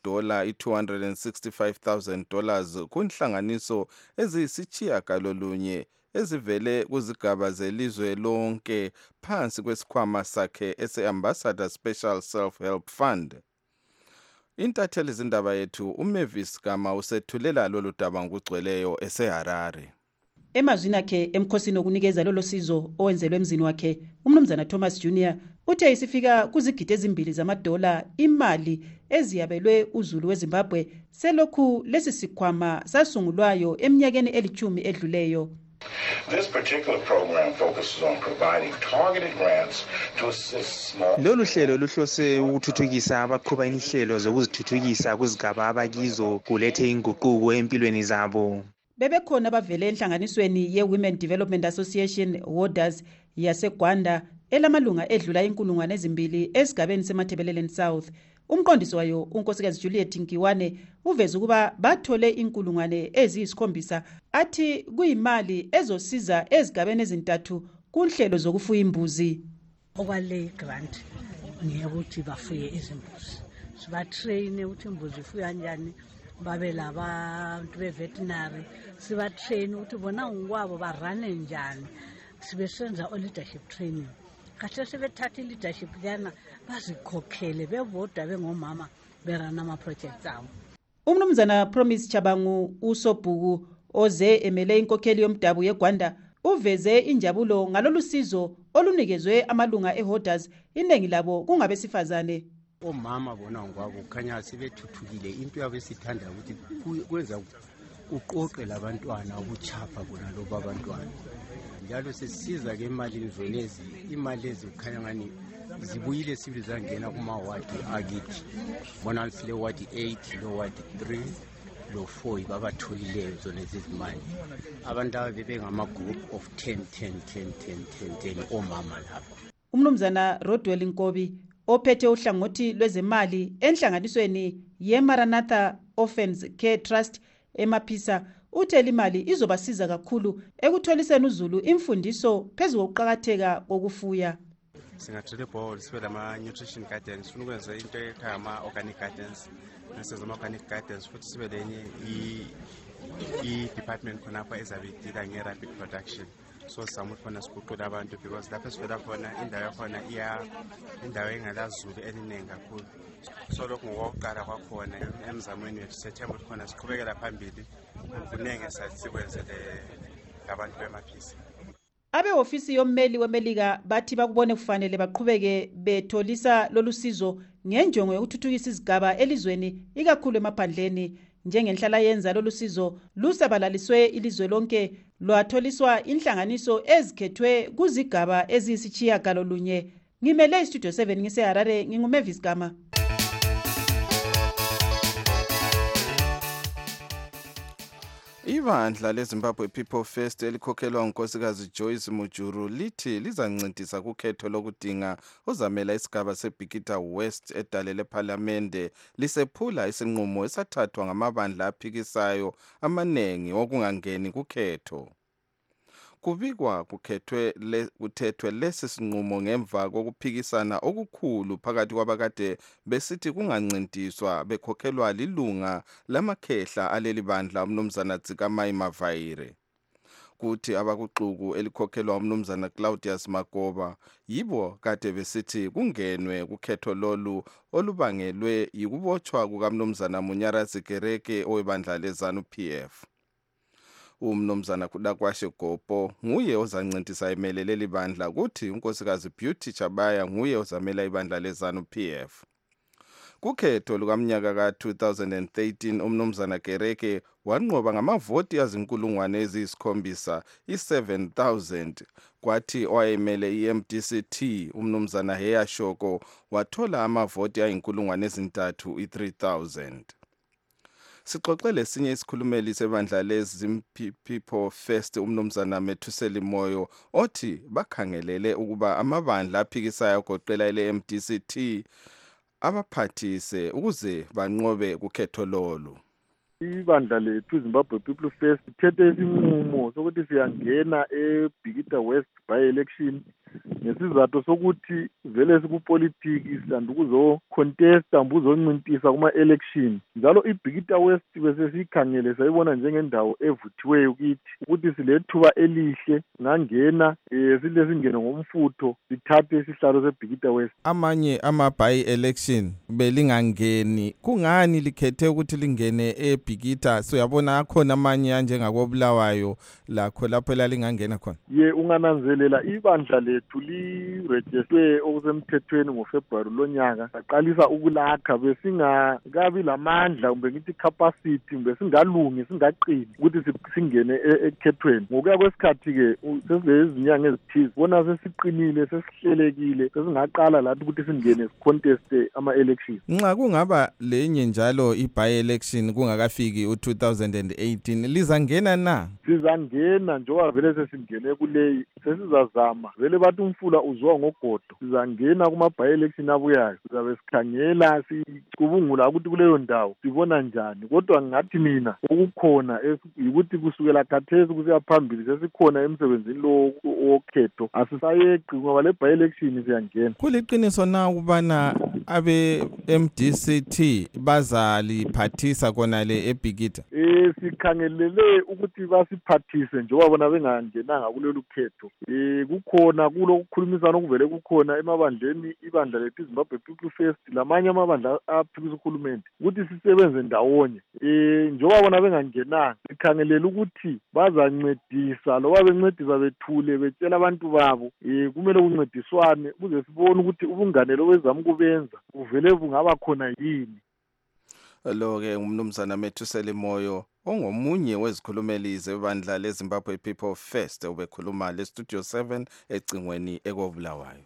$265,000 kunhlanganiso eziyisitshiya kalolunye ezivele kuzigaba zelizwe lonke phansi kwesikhwama sakhe ese-Ambassador Special Self-Help Fund. Intatheli zindaba yethu uMavis Gama usethulela lolu daba ngokugcweleyo eseHarare. Emazwini akhe emkhosini okunikeza lolo sizo owenzelwe emzini wakhe, umnumzana Thomas Jr. uthe isifika kuzigidi ezimbili zamadola imali eziyabelwe uzulu weZimbabwe selokhu lesi sikhwama sasungulwayo eminyakeni elithumi edluleyo. This particular program focuses on providing targeted grants to assist small. Lolu hlelo luhlose ukuthuthukisa abaqhuba inhlelo zokuzithuthukisa kuzigaba abakizo kulethe inguquko empilweni zabo. Bebekhona bavele enhlanganisweni ye-Women Development Association Warders yaseGwanda elamalunga edlula 2,000 esigabeni seMathebeleleni South. Umqondisi wayo unkosikazi Juliet Nkiwane uveza ukuba bathole 7,000 athi kuyimali ezosiza ezigabeni ezintathu kunhlelo zokufuya imbuzi. Okwale grant ngiyakuthi bafuye izimbuzi. Sibatrain ukuthi imbuzi ifuya kanjani, babe labantu be-veterinary. Sibatrain ukuthi bona ngokwabo barane njani. Sibe senza leadership training. Kahle sebethatha leadership yana bazikhokhele bebodwa bengomama berana ama-projects abo. Umnumzana Promise Chabangu usobhuku oze emele inkokheli yomdabu yeGwanda uveze injabulo ngalolu sizo olunikezwe amalunga eHolders, iningi labo kungabesifazane. Omama bona ngokwabo kukhanya sebethuthukile, into yabo esithanda ukuthi kwenza uqoqe labantwana ubuchapha bona loba abantwana. Njalo sesiza ke emalini zonezi, imali lezi kukhanya ngani zibuyile sibili zangena kuma-wadi akithi. Bona sile wadi 8 lo wadi 3 lo 4 babatholileyo zona izimali. Abantu abebe ngama-group of 10 omama lapho. Umnumzana Rodwell Nkobi ophethe uhlangothi lwezemali enhlanganisweni ye-Maranatha Orphans Care Trust emaphisa uthela imali izobasiza kakhulu ekutholiseni uzulu imfundiso phezulu kokuqhakatheka kokufuya. Singathole ball sibe lama-nutrition gardens, sifuna ukwenza into ekhaya ama-organic gardens, nasenza ama-organic gardens futhi sibe lenye i-department khonapha ezabe idila nge-rapid production. so sizama ukuthi khona siguqule abantu because lapho esivela khona indawo yakhona indawo engelazulu eliningi kakhulu, so lokhu ngokokuqala kwakhona emzamweni wethu sethemba ukuthi khona siqhubekela phambili kuningi sikwenzele labantu bemaphisi. Abehofisi yommeli weMelika bathi bakubone kufanele baqhubeke betholisa lolu sizo ngenjongo yokuthuthukisa izigaba elizweni ikakhulu emaphandleni. Njengenhlala yenza lolu sizo lusabalaliswe ilizwe lonke lwatholiswa inhlanganiso ezikhethwe kuzigaba eziyisitshiyagalolunye. Ngimele iStudio 7 ngiseHarare, nginguMavis Gama. Ibandla leZimbabwe People First elikhokhelwa unkosikazi Joyce Mujuru lithi lizancintisa kukhetho lokudinga uzamela isigaba seBikita West edale leParliamente lisephula isinqumo esathathwa ngamabandla aphikisayo amanengi okungangeni kukhetho. Kubikwa kuthethwe lesi sinqumo ngemva kokuphikisana okukhulu phakathi kwabakade besithi kungancintiswa bekhokhelwa lilunga lamakhehla aleli bandla umnumzana Tsikamai Mavaire. Kuthi abakuxuku elikhokhelwa umnumzana Claudius Magoba yibo kade besithi kungenwe kukhetho lolu olubangelwe yikubotshwa kukamnumzana Munyarazi Kereke owebandla leZANU PF. Umnumzana Kudakwashe Gopo nguye ozancintisa emelele libandla, kuthi unkosikazi Beauty Chabaya nguye ozamela ibandla leZANU PF. Kukhetho lukamnyaka ka-2013 umnumzana Kereke wanqoba ngamavoti azinkulungwane eziyisi-7 i-7,000, kwathi owayemele i-MDCT umnumzana Heya Shoko wathola amavoti ayinkulungwane ezintathu i-3,000. Sixoxele esinye isikhulumeli sebandla leZimbabwe First umnumzana Methuseli Moyo othi bakhangelele ukuba amabandla aphikisayo agoqela ele-MDCT abaphathise ukuze banqobe kukhetho lolu. Ibandla lethu Zimbabwe People First ithethe isinqumo sokuthi siyangena eBikita West by-election ngesizathu sokuthi vele sikupolitiki sithanda ukuzocontesta ukuzoncintisa kuma-election. Njalo iBikita West bese siyikhangele sayibona njengendawo evuthiweyo kithi ukuthi silethuba elihle ngangena silesingene ngomfutho sithathe isihlalo seBikita West. Amanye ama-by-election belingangeni, kungani likhethe ukuthi lingene eBikita? So yabona akhona amanye anjengakobulawayo lakho lapho lalingangena khona. Ungananzelela ibandla lethu lirejistwe okusemthethweni ngoFebruary lonyaka saqalisa ukulakha besingakabi lamandla kumbe ngithi capacity kumbe singalungi singaqini ukuthi singene ekhethweni. Ngokuya kwesikhathi ke sesilezinyanga ezithize bona sesiqinile sesihlelekile sesingaqala lathi ukuthi singene contest ama-election. Nxa kungaba lenye njalo i-by-election kungakafiki u-2018 lizangena na? Sizangena njengoba vele sesingene kuleyi sesizazama vele bathi umfula uzwa ngogodo. Sizangena kuma-by-election abuyayo sizabe sikhangela sicubungula ukuthi kuleyo ndawo sibona njani, kodwa ngathi mina okukhona ukuthi kusukela khathesi kusiya phambili sesikhona emsebenzini lo wokhetho asisayeqi ngoba le by-election siyangena. Kuliqiniso na ukubana abe-MDCT bazaliphathisa kona le eBikita? Sikhangelele ukuthi basiphathise njengoba bona bengangenanga kulolu khetho. Kukhona kulokukhulumisana okuvele kukhona emabandleni ibandla lethu Zimbabwe People First lamanye amabandla aphikisa uhulumende ukuthi sisebenze ndawonye. Njengoba bona bengangenanga sikhangelele ukuthi bazancedisa loba bencedisa bethule betshela abantu babo kumele kuncediswane ukuze sibone ukuthi ubunganelo bezama ukubenza uvele bungaba khona yini. Lo-ke umnumzana Methuseli Moyo ongomunye wezikhulumeli zebandla leZimbabwe People First ubekhuluma leStudio 7 ecingweni ekobulawayo.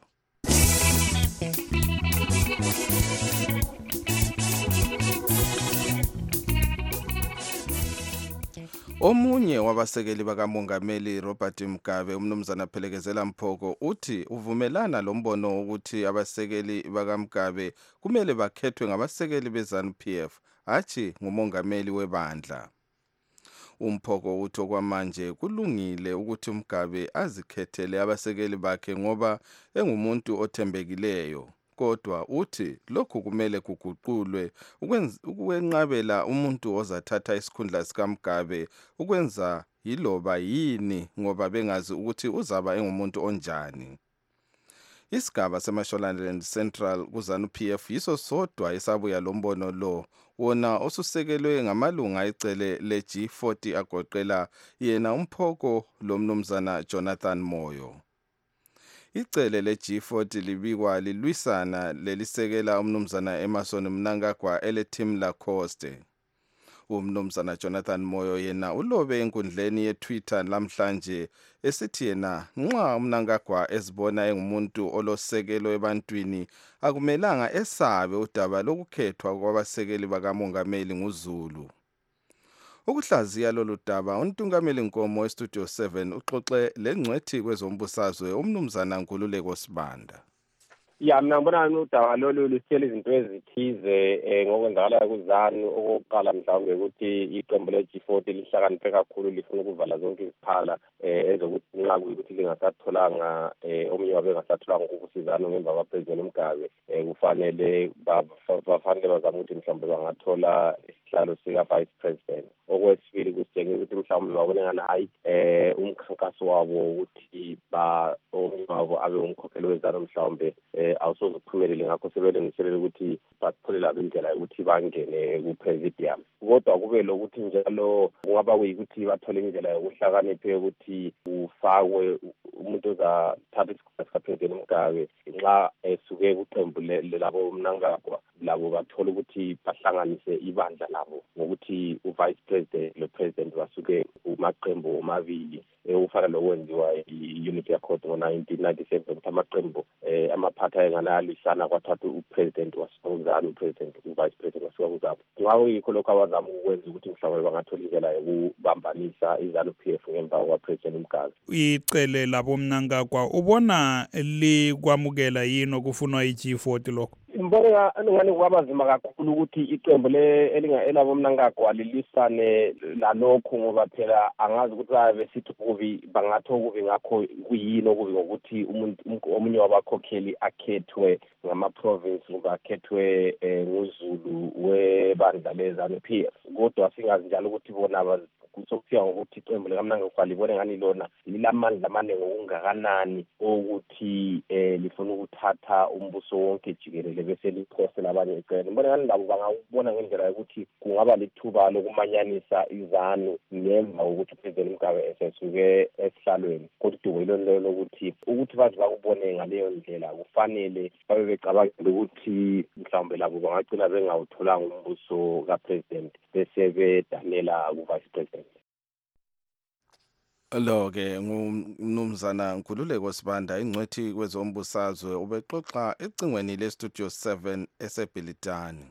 Omunye wabasekeli bakamongameli Robert Mugabe umnumzana Phelekezela Mphoko uthi uvumelana lombono ukuthi abasekeli bakaMugabe kumele bakhethwe ngabasekeli beZANU PF hathi ngumongameli webandla. Umphoko uthi okwamanje kulungile ukuthi uMugabe azikhethele abasekeli bakhe ngoba engumuntu othembekileyo. kodwa uthi lokhu kumele kuguqulwe ukwenqabela umuntu ozathatha isikhundla sikaMgabe ukwenza yiloba yini ngoba bengazi ukuthi uzaba engumuntu onjani. Isigaba seMashonaland Central kuZANU-PF yiso sodwa esabuya lombono lo wona osusekelwe ngamalunga ecele leG40 agoqela yena umphoko lomnumzana Jonathan Moyo. Icele leG40 libikwa lilwisana lelisekela umnumzana Emerson Mnangagwa eleTim Lacoste. Umnumzana Jonathan Moyo yena ulobe enkundleni yeTwitter namhlanje esithi yena nxa uMnangagwa ezibona engumuntu olosekelo ebantwini akumelanga esabe udaba lokukhethwa kwabasekeli bakamongameli nguZulu. Ukuhlaziya lolu daba uNtungameli Nkomo weStudio 7 uxoxe lengcwethi kwezombusazwe umnumzana Nkululeko Sibanda. Ya mina ngibona udaba lolu lusitshela izinto ezithize ngokwenzakala kuZANU. Okokuqala mhlawumbe ukuthi iqembu leG40 lihlakaniphe kakhulu lifuna ukuvala zonke iziphala ezokuthi nxa kuyikuthi lingasatholanga omunye wabe engasatholanga ukusizana ngemva kwaPresident uMgabe kufanele bazame ukuthi mhlawumbe bangathola isihlalo sika Vice President. Okwesibili kusitshengisa ukuthi mhlawumbe babone ngani hayi umkhankaso wabo ukuthi omunye wabo abe umkhokheli weZANU mhlawumbe awusozophumelele ngakho sebelungiselela ukuthi baphulela indlela yokuthi bangene ku-presidium. Kodwa kube lokuthi njalo kungaba kuyikuthi bathole indlela yokuhlakanipha yokuthi ufakwe umuntu ozathatha isikhathi sikaPresident Mugabe nxa esuke kuqembu labo Mnangagwa labo bathola ukuthi bahlanganise ibandla labo ngokuthi uvice president lo-president basuke umaqembu omabili ufana lokwenziwa i-unity accord ngo-1997 ukuthi amaqembu amaphatha ayenganalisana kwathatha upresident wasuka upresident uvice president wasuka kuzabo. Ngawo yikho lokho abazama ukwenza ukuthi mhlawumbe bangathola indlela yokubambanisa iZANU-PF ngemva kwapresident Mugabe. Icele labo Mnangagwa ubona likwamukela yini okufunwa iG40 lokho? Mbona ngani kwabazima kakhulu ukuthi iqembu elabo Mnangagwa lilisane lalokho ngoba phela angazi ukuthi babe sithi kubi bangatho kubi ngakho kuyini okubi ngokuthi omunye wabakhokheli akhethwe ngama-province ngoba akhethwe nguZulu webandla leZANU-PF. Kodwa singazi njalo ukuthi bona kusokufika ngokuthi iqembu likaMnangagwa libone ngani lona lilamandla amaningi okungakanani ukuthi lifuna ukuthatha umbuso wonke jikelele bese liphosela abanye eceleni. Mbona ngani labo bangabona ngendlela yokuthi kungaba lithuba lokumanyanisa iZANU ngemva kokuthi uPresident Mugabe esesuke esihlalweni. Kodwa yilona lokuthi bathi bakubone ngaleyo ndlela kufanele babe becabangela ukuthi mhlawumbe labo bangagcina bengawutholanga umbuso kaPresident bese bedanela ku-Vice President. Lo-ke ngumnumzana Nkululeko Sibanda ingcwethi kwezombusazwe ubexoxa ecingweni leStudio 7 eseBhilitani.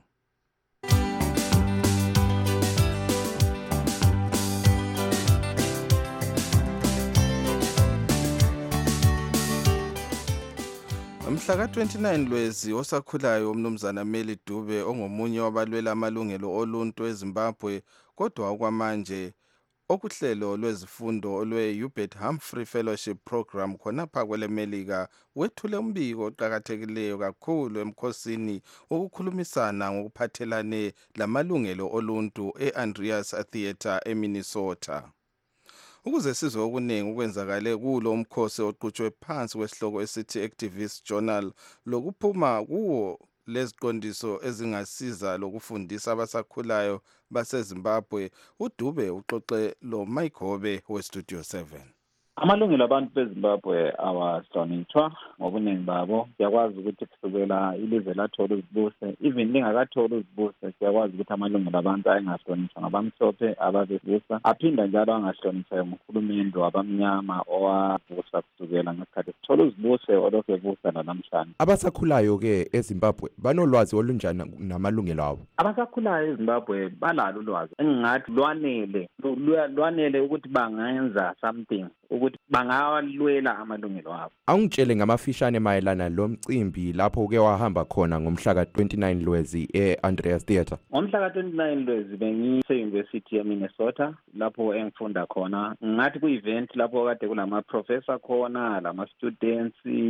Mhla ka-29 Lwezi osakhulayo umnumzana Meli Dube ongomunye wabalwela amalungelo oluntu eZimbabwe kodwa okwamanje okuhlelo lwezifundo olwe-Hubert Humphrey Fellowship Program khonapha kweleMelika wethule umbiko oqakathekileyo kakhulu emkhosini wokukhulumisana ngokuphathelane lamalungelo oluntu e-Andreas Theatre eMinnesota. Ukuze sizwe okuningi okwenzakale kulo umkhosi oqhutshwe phansi kwesihloko esithi Activist Journal lokuphuma kuwo leziqondiso ezingasiza lokufundisa abasakhulayo baseZimbabwe, uDube uxoxe lo Mike Hobe weStudio 7. Amalungelo abantu beZimbabwe awahlonitshwa ngobuningi babo. Siyakwazi ukuthi kusukela ilizwe lathola uzibuse, even lingakatholi uzibuse, siyakwazi ukuthi amalungelo abantu ayengahlonitshwa ngabamhlophe ababevusa, aphinda njalo angahlonitshwa nguhulumende wabamnyama owavusa kusukela ngesikhathi sithola uzibuse olokhu evusa namhlanje. Abasakhulayo-ke eZimbabwe banolwazi olunjani namalungelo abo? Abasakhulayo eZimbabwe balalo ulwazi engingathi lwanele ukuthi bangenza something ukuthi bangawalwela amalungelo abo. Awungitshele ngamafishane mayelana lo mcimbi lapho uke wahamba khona ngomhla ka-29 Lwezi e-Andreas Theatre. Ngomhla ka-29 Lwezi bengise-University eMinnesota lapho engifunda khona. Ngathi ku-event lapho kade kulama-professor khona, lama-students,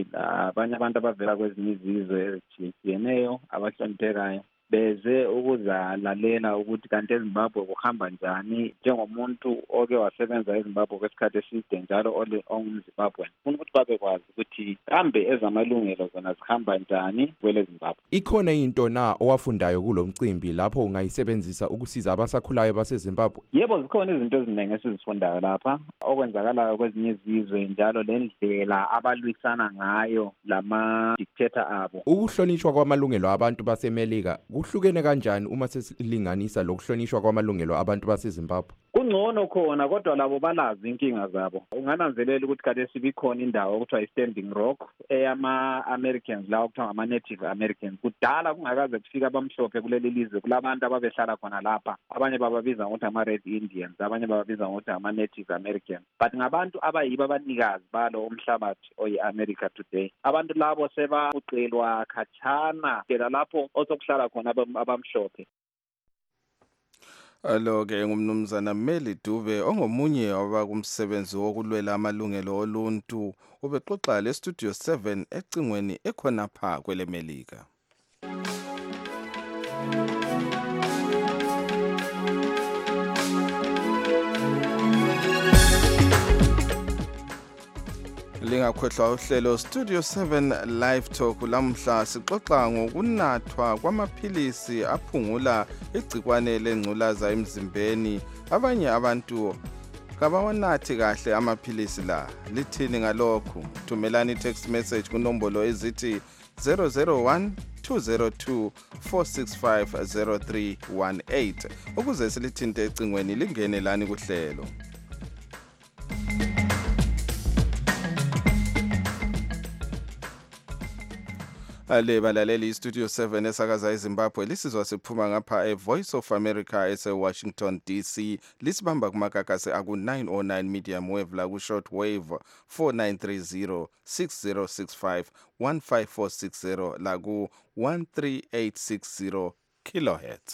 abanye abantu abavela kwezinye izizwe ezitshiyetshiyeneyo abahloniphekayo beze ukuzalalela ukuthi kanti eZimbabwe kuhamba njani njengomuntu oke wasebenza eZimbabwe kwesikhathi eside njalo ongumZimbabwe. Ufuna ukuthi babekwazi ukuthi kambe ezamalungelo zona zihamba njani kwele Zimbabwe. Ikhona into na owafundayo kulo mcimbi lapho ungayisebenzisa ukusiza abasakhulayo baseZimbabwe? Yebo, zikhona izinto eziningi esizifundayo lapha okwenzakalayo kwezinye izizwe njalo lendlela abalwisana ngayo lama dictator abo. Ukuhlonishwa kwamalungelo abantu baseMelika kuhlukene kanjani uma sesilinganisa lokuhlonishwa kwamalungelo abantu baseZimbabwe? Kungcono khona kodwa labo balazi inkinga zabo. Ungananzelela ukuthi kade sibikhona indawo okuthiwa iStanding Rock eyama-Americans lawo okuthiwa ngama-Native Americans. Kudala kungakaze kufika abamhlophe kuleli lizwe kulabantu ababehlala khona lapha. Abanye bababiza ngokuthi ama-Red Indians, abanye bababiza ngokuthi ama-Native Americans. But ngabantu abayibo abanikazi balo umhlabathi oyi-America today. Abantu labo sebabucelwa khatshana phela lapho osokuhlala khona abamhlophe. Alo-ke ngumnumzana Meli Dube ongomunye wabakumsebenzi wokulwela amalungelo oluntu ubexoxa leStudio 7 ecingweni ekhonapha kwele Melika. Lingakhohlwa uhlelo Studio 7 Live Talk lamhla sixoxa ngokunathwa kwamaphilisi aphungula igcikwane lengculaza emzimbeni. Abanye abantu kabawanathi kahle amaphilisi la. Lithini ngalokho? Thumelani text message kunombolo ezithi 001 202 465 0318 ukuze silithinte ecingweni lingene lani kuhlelo. Ale balaleli iStudio 7 esakaza eZimbabwe lisizwa siphuma ngapha eVoice of America eseWashington DC lisibamba kumakakase aku-909 medium wave la ku-short wave 4930 6065 15460 la ku-13860 kilohertz.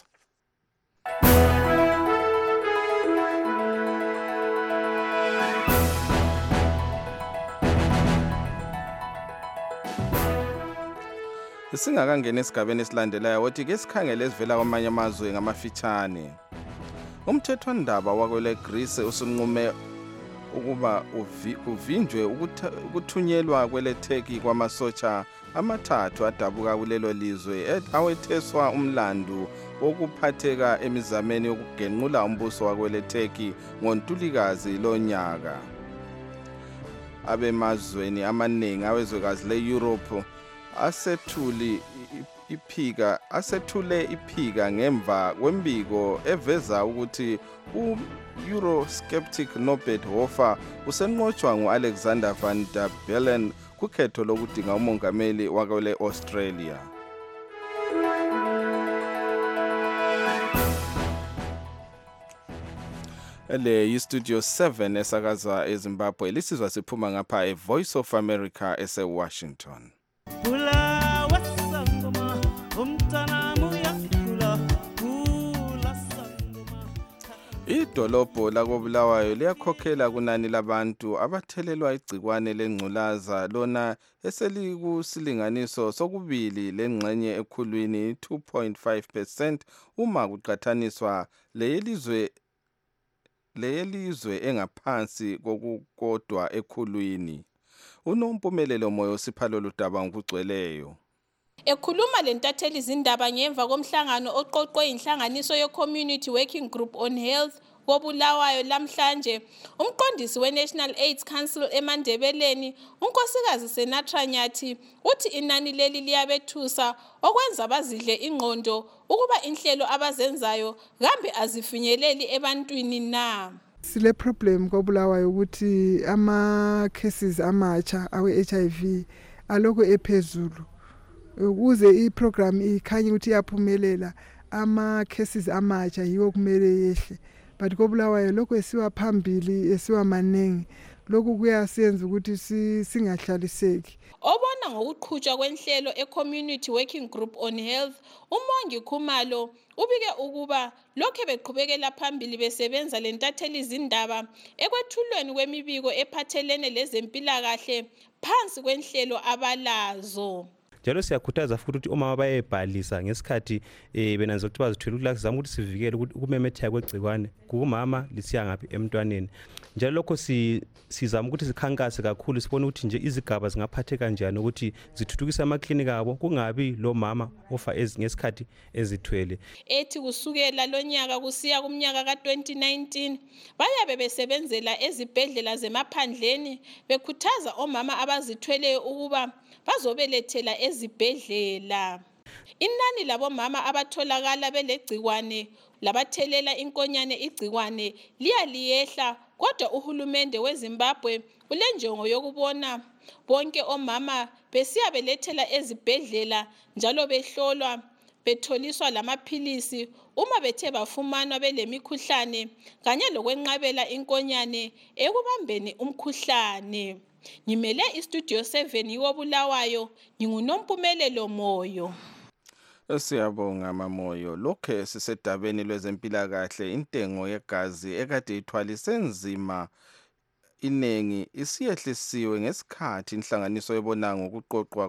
Singakangena esigabeni esilandelayo wothi ke sikhangele esivela kwamanye amazwe ngamafitshane. Umthethwandaba wakwele Greece usunqume ukuba uvinjwe ukuthunyelwa kwele Turkey kwamasotsha amathathu adabuka kulelo lizwe awetheswa umlandu wokuphatheka emizameni yokugenqula umbuso wakwele Turkey ngoNtulikazi lonyaka. Abemazweni amaningi awezwekazi le-Europe asethule iphika ngemva kwembiko eveza ukuthi u-Eurosceptic Norbert Hofer usenqotshwa ngu-Alexander Van der Bellen kukhetho lokudinga umongameli wakwele Australia. Le iStudio 7 esakaza eZimbabwe lisizwa siphuma ngapha eVoice of America eseWashington. Idolobho lakoBulawayo liyakhokhela kunani labantu abathelelwa igcikwane lengculaza lona eselikusilinganiso sokubili lengxenye ekhulwini 2.5% uma kuqhathaniswa leyelizwe engaphansi kokukodwa ekhulwini. Unompumelelo Moyo Siphalelo Ludaba ngokugcweleyo. Ekhuluma lentatheli izindaba ngemva komhlangano oqoqwe inhlanganiso ye-Community Working Group on Health koBulawayo lamhlanje, umqondisi we-National AIDS Council eMandebeleni, unkosikazi Senatra Nyathi, uthi inani leli liyabethusa okwenza bazidle ingqondo ukuba inhlelo abazenzayo kambe azifinyeleli ebantwini na. Sile problem koBulawayo ukuthi ama cases amatsha awe-HIV aloko ephezulu. Ukuze iprogram ikhanye ukuthi yaphumelela ama cases amatsha yiwo kumele yehle, but koBulawayo lokho esiwa phambili esiwa manengi, lokhu kuyasenza ukuthi singahlaliseki. Obona ngokuqhutshwa kwenhlelo e-Community Working Group on Health, uMongi Khumalo ubike ukuba lokho beqhubekela phambili besebenza lentatheli izindaba ekwethulweni kwemibiko ephathelene lezempilakahle phansi kwenhlelo abalazo. Njalo siyakhuthaza futhi ukuthi omama bayebhalisa ngesikhathi benanzela ukuthi bazithwele ukuthi lazama ukuthi sivikele ukumemetheka kwegcikwane kumama lisiya ngaphi emntwaneni. Njalo lokho sizama ukuthi sikhankase kakhulu sibone ukuthi nje izigaba zingaphatheka kanjani ukuthi zithuthukise amaklinika abo kungabi lo mama ofa ngesikhathi ezithwele. Ethi kusukela lonyaka kusiya kumnyaka ka2019 bayabe besebenzela ezibhedlela zemaphandleni bekhuthaza omama abazithweleyo ukuba bazobelethela ezibhedlela. Inani labomama abatholakala belegcikwane labathelela inkonyane igcikwane liyehla, kodwa uhulumende weZimbabwe ulenjongo yokubona bonke omama besiya belethela ezibhedlela njalo behlolwa betholiswa lamaphilisi uma bethe bafumanwa belemikhuhlane kanye lokwenqabela inkonyane ekubambeni umkhuhlane. Ngimele iStudio 7 yiwoBulawayo, nginguNompumelelo Moyo. Siyabonga Mamoyo. Lokho sisedabeni lwezempilakahle, intengo yegazi ekade ithwalise nzima inengi isiyehlisiwe ngesikhathi inhlanganiso yebona ngokuqoqwa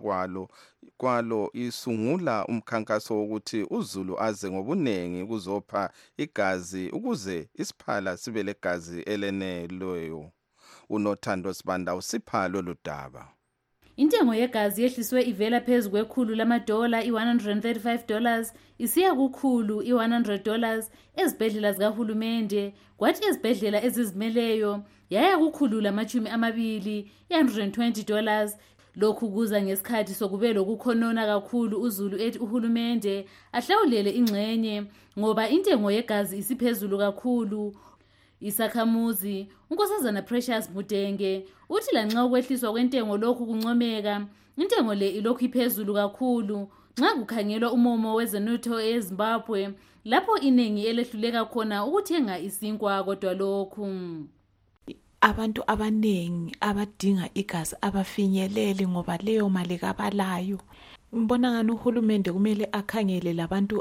kwalo isungula umkhankaso wokuthi uZulu aze ngobunengi kuzopha igazi ukuze isiphala sibe legazi eleneleyo. UNothando Sibanda usipha lolu daba. Intengo yegazi yehliswe ivela phezulu kwekhulu lamadola $135 isiya kukhulu $100 ezibhedlela zikahulumende, kwathi ezibhedlela ezizimeleyo yaya kukhulu lama-20 $120. Lokhu kuza ngesikhathi sokube lokukhonona kakhulu uZulu ethi uhulumende ahlawulele ingxenye ngoba intengo yegazi isiphezulu kakhulu. Isakhamuzi uNkosazana Precious Mudenge uthi lanxa ukwehliswa kwentengo lokhu kuncomeka, intengo le ilokhu iphezulu kakhulu nxa kukhangelwa umomo wezenotho eZimbabwe lapho inengi elehluleka khona ukuthenga isinkwa. Kodwa lokhu abantu abanengi abadinga igazi abafinyeleli ngoba leyo mali kabalayo. Ngibona ngani uhulumende kumele akhangele labantu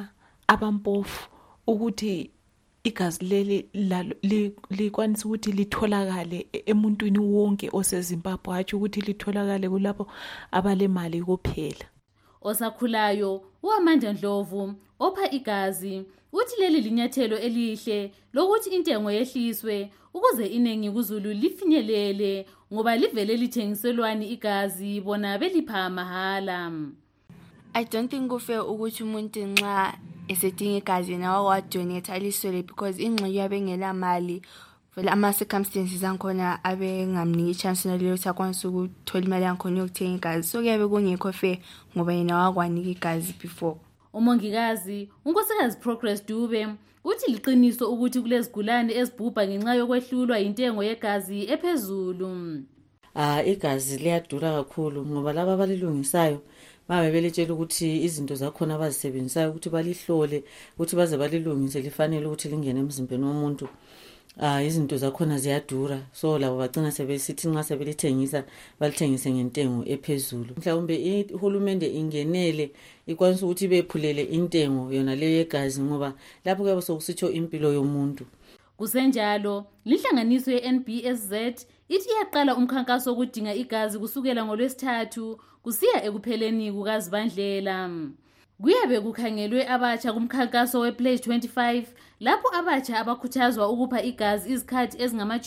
abampofu ukuthi igazi leli likwanisa ukuthi litholakale emuntwini wonke oseZimbabwe, hatshi ukuthi litholakale kulabo abalemali kuphela. Osakhulayo uAmanda Ndlovu opha igazi uthi leli linyathelo elihle lokuthi intengo yehliswe ukuze inengi kuZulu lifinyelele ngoba livele lithengiselwani igazi bona belipha mahala. I don't think kufe ukuthi umuntu nxa esedinga igazi nawo wadonate aliswele because ingxenye yabengela mali vele ama-circumstances ankhona abengamniki ichance naleyo ukuthi akwanise ukuthola imali yankhona yokuthenga igazi, so kuyabe kungekho fair ngoba yena wakwanika igazi before. Umongikazi uNkosikazi Progress Dube uthi liqiniso ukuthi kulezigulane ezibhubha ngenxa yokwehlulwa intengo yegazi ephezulu. Igazi liyadura kakhulu ngoba laba abalilungisayo babe belitshela ukuthi izinto zakhona abazisebenzisayo ukuthi balihlole ukuthi baze balilungise lifanele ukuthi lingene emzimbeni womuntu. Izinto zakhona ziyadura, so labo bagcina sebesithi nxa sebelithengisa balithengise ngentengo ephezulu. Mhlawumbe uhulumende ingenele ikwanisa ukuthi bephulele intengo yona leyo yegazi ngoba lapho kuyabe sokusitsho impilo yomuntu. Kusenjalo linhlanganiso yeNBSZ ithi iyaqala umkhankaso wokudinga igazi kusukela ngoLwesithathu kusiya ekupheleni kukaZibandlela. Kuyabe kukhangelwe abatsha kumkhankaso wePledge 25 lapho abatsha abakhuthazwa ukupha igazi izikhathi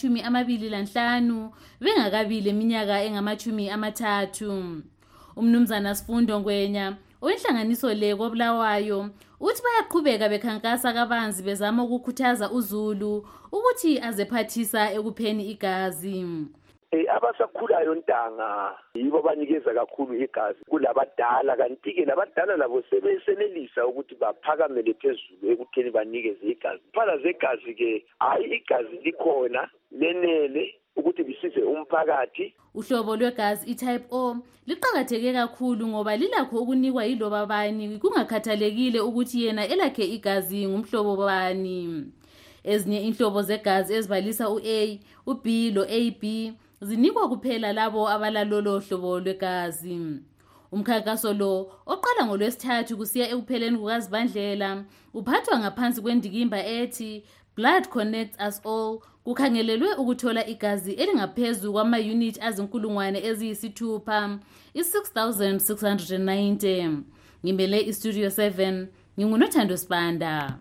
ezingama-25 bengakabili iminyaka engama-30. Umnumzana Sifundo Ngwenya owenhlanganiso le koBulawayo uthi bayaqhubeka bekhankasa kabanzi bezama ukukhuthaza uZulu ukuthi azephathisa ekupheni igazi. Abasakhulayo ntanga yibo banikeza kakhulu igazi kulabadala, kanti-ke labadala labo sebesenelisa ukuthi baphakamele phezulu ekutheni banikeze igazi. Phala zegazi-ke hayi igazi likhona lenele ukuthi lisize umphakathi. Uhlobo lwegazi itype O liqhakatheke kakhulu ngoba lilakho ukunikwa yiloba bani kungakhathalekile ukuthi yena elakhe igazi ngumhlobo bani. Ezinye inhlobo zegazi ezibalisa uA, uB loAB zinikwa kuphela labo abalalolo hlobo lwegazi. Umkhankaso lo oqala ngoLwesithathu kusiya ekupheleni kukaZibandlela uphathwa ngaphansi kwendikimba ethi Blood Connects Us All kukhangelelwe ukuthola igazi elingaphezu kwama-unit azinkulungwane eziyisithupha i-6,690. Ngimele iStudio 7, ngingunothando Sibanda.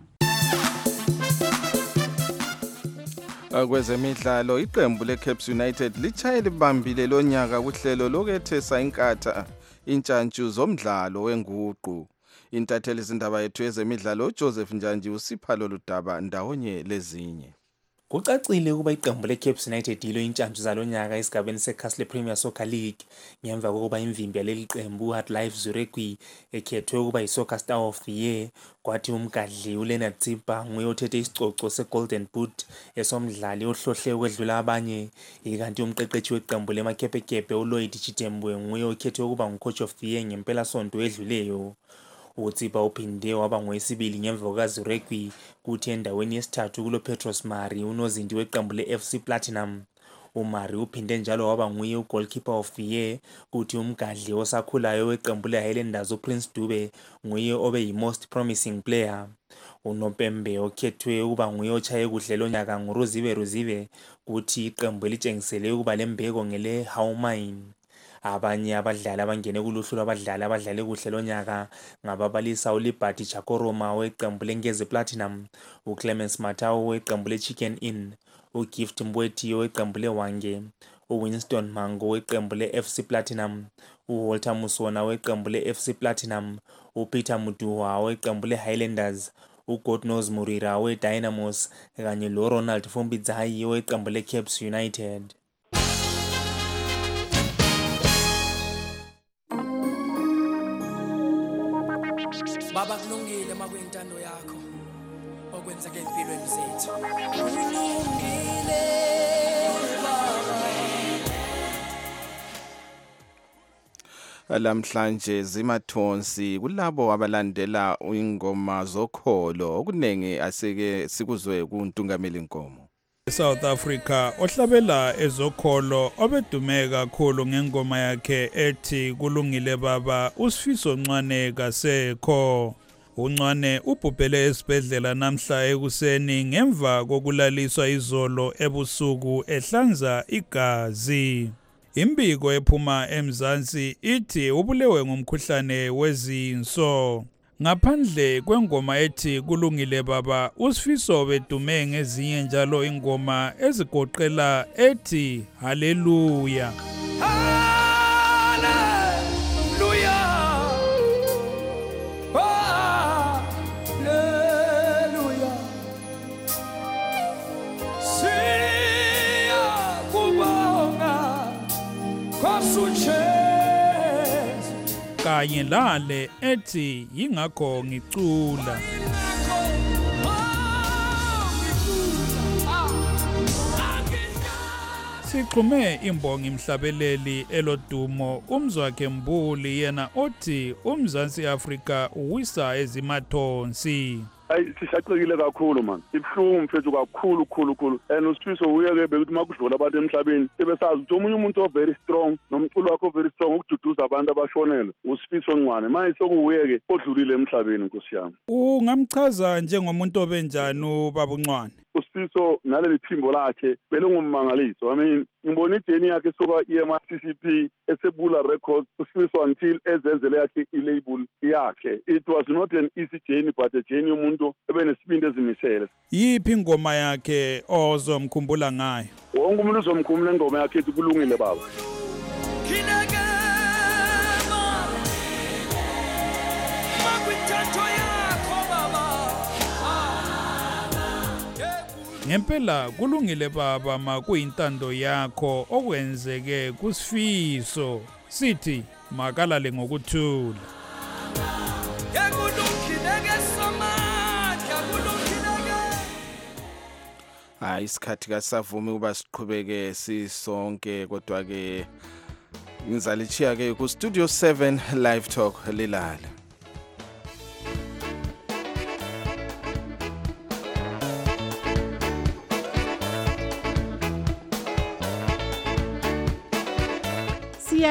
Kwezemidlalo, iqembu leCaps United lichaye libambile lonyaka kuhlelo lokethesa inkatha intshantshu zomdlalo wenguqu. Intatheli izindaba yethu yezemidlalo uJoseph Njanji usipha lolu daba ndawonye lezinye. Kucacile ukuba iqembu leCaps United yilo intshantshu zalonyaka esigabeni seCastle Premier Soccer League ngemva kokuba imvimbi yaleli qembu uHatlife Zurekwi ekhethwe ukuba yiSoccer Star of the Year, kwathi umgadli uLeonard Tsipa nguye othethe isicoco seGolden Boot esomdlali ohlohle ukwedlula abanye, ikanti umqeqeshi weqembu lemaKepekepe uLloyd Chitembwe nguye okhethwe ukuba nguCoach of the Year ngempela sonto edluleyo. uTsipa uphinde waba ngoyesibili ngemva kukaZurekwi, kuthi endaweni yesithathu kulo Petros Mari unozindi weqembu leFC Platinum. uMari uphinde njalo waba nguye uGoalkeeper of the Year, kuthi umgadli osakhulayo weqembu leHighlanders uPrince Dube nguye obe yi-Most Promising Player. uNopembe okhethwe ukuba nguye ochaye kuhle lonyaka nguRoziwe Roziwe, kuthi iqembu elitshengisele ukuba lembeko ngele Howmine. Abanye abadlali abangene kuluhlu lwabadlali abadlale kuhle lonyaka ngababalisa uLiberty Chakoroma weqembu leNgezi Platinum, uClemens Matau weqembu leChicken Inn, uGift Mbwethi weqembu leWange, uWinston Mango weqembu leFC Platinum, uWalter Musona weqembu leFC Platinum, uPeter Muduwa weqembu leHighlanders, uGodnose Murira weDynamos kanye loRonald Fumbidzai weqembu leCaps United. Baba kulungile makuyintando yakho okwenzeke empilweni zethu. Kulungile baba. Lamhlanje zimathonsi kulabo abalandela ingoma zokholo okunenge aseke sikuzwe kuNtungameli Nkomo. South Africa ohlabela ezokholo obedume kakhulu ngengoma yakhe ethi kulungile baba uSifiso Ncwane kasekho. uNcwane ubhubhele esibhedlela namhla ekuseni ngemva kokulaliswa izolo ebusuku ehlanza igazi. Imbiko ephuma eMzansi ithi ubulewe ngomkhuhlane wezinso. Ngaphandle kwengoma ethi kulungile baba uSifiso bedume ngezinye njalo ingoma ezigoqela ethi haleluya. Kanye lale ethi yingakho ngicula. Siqume imbongi mhlabeleli elodumo umzwakhe Mbuli yena othi uMzansi Afrika uwisa ezimathonsi. Sishaqekile kakhulu man. Ibhlungu mfethu kakhulu and uSifiso uyeke bekuthi makudlula abantu emhlabeni sebesazi ukuthi omunye umuntu very strong nomculo wakhe very strong ukududuza abantu abashonele uSifiso Ncwane manje sokuyeke odlulile emhlabeni Nkosi yami. Ungamchaza njengomuntu obenjani ubaba uNcwane? uSifiso naleli thimbo lakhe belungummangaliso. Ngibona ijeni yakhe esuka eMCCP esebula records uSifiso until ezenzele yakhe ilabel yakhe. It was not an easy journey but a journey umuntu ebenesibindi ezimisele. Yiphi ingoma yakhe ozomkhumbula ngayo? Wonke umuntu uzomkhumbula ingoma yakhe ethi kulungile baba. Ngempela kulungile baba makuyintando yakho okwenzeke kuSifiso. Sithi makalale ngokuthula. Isikhathi kasavumi ukuba siqhubeke sisonke kodwa ke ngizalichiya ke ku Studio 7 Live Talk lilala.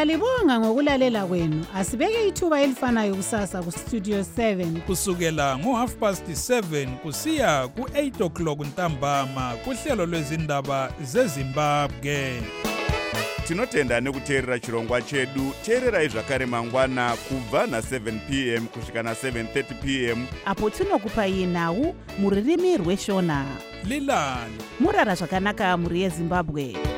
Siyalibonga ngokulalela kwenu. Asibeke ithuba elifanayo kusasa ku Studio 7 kusukela ngo7:30 kusiya ku8 o'clock ntambama kuhlelo lwezindaba zeZimbabwe. Tinotenda nekuteerera chirongwa chedu. Teererai zvakare mangwana kubva na7 p.m. kusvika na7:30 p.m. apo tinokupai nhau muririmi rweshona. Lilani murara zvakanaka muri yeZimbabwe.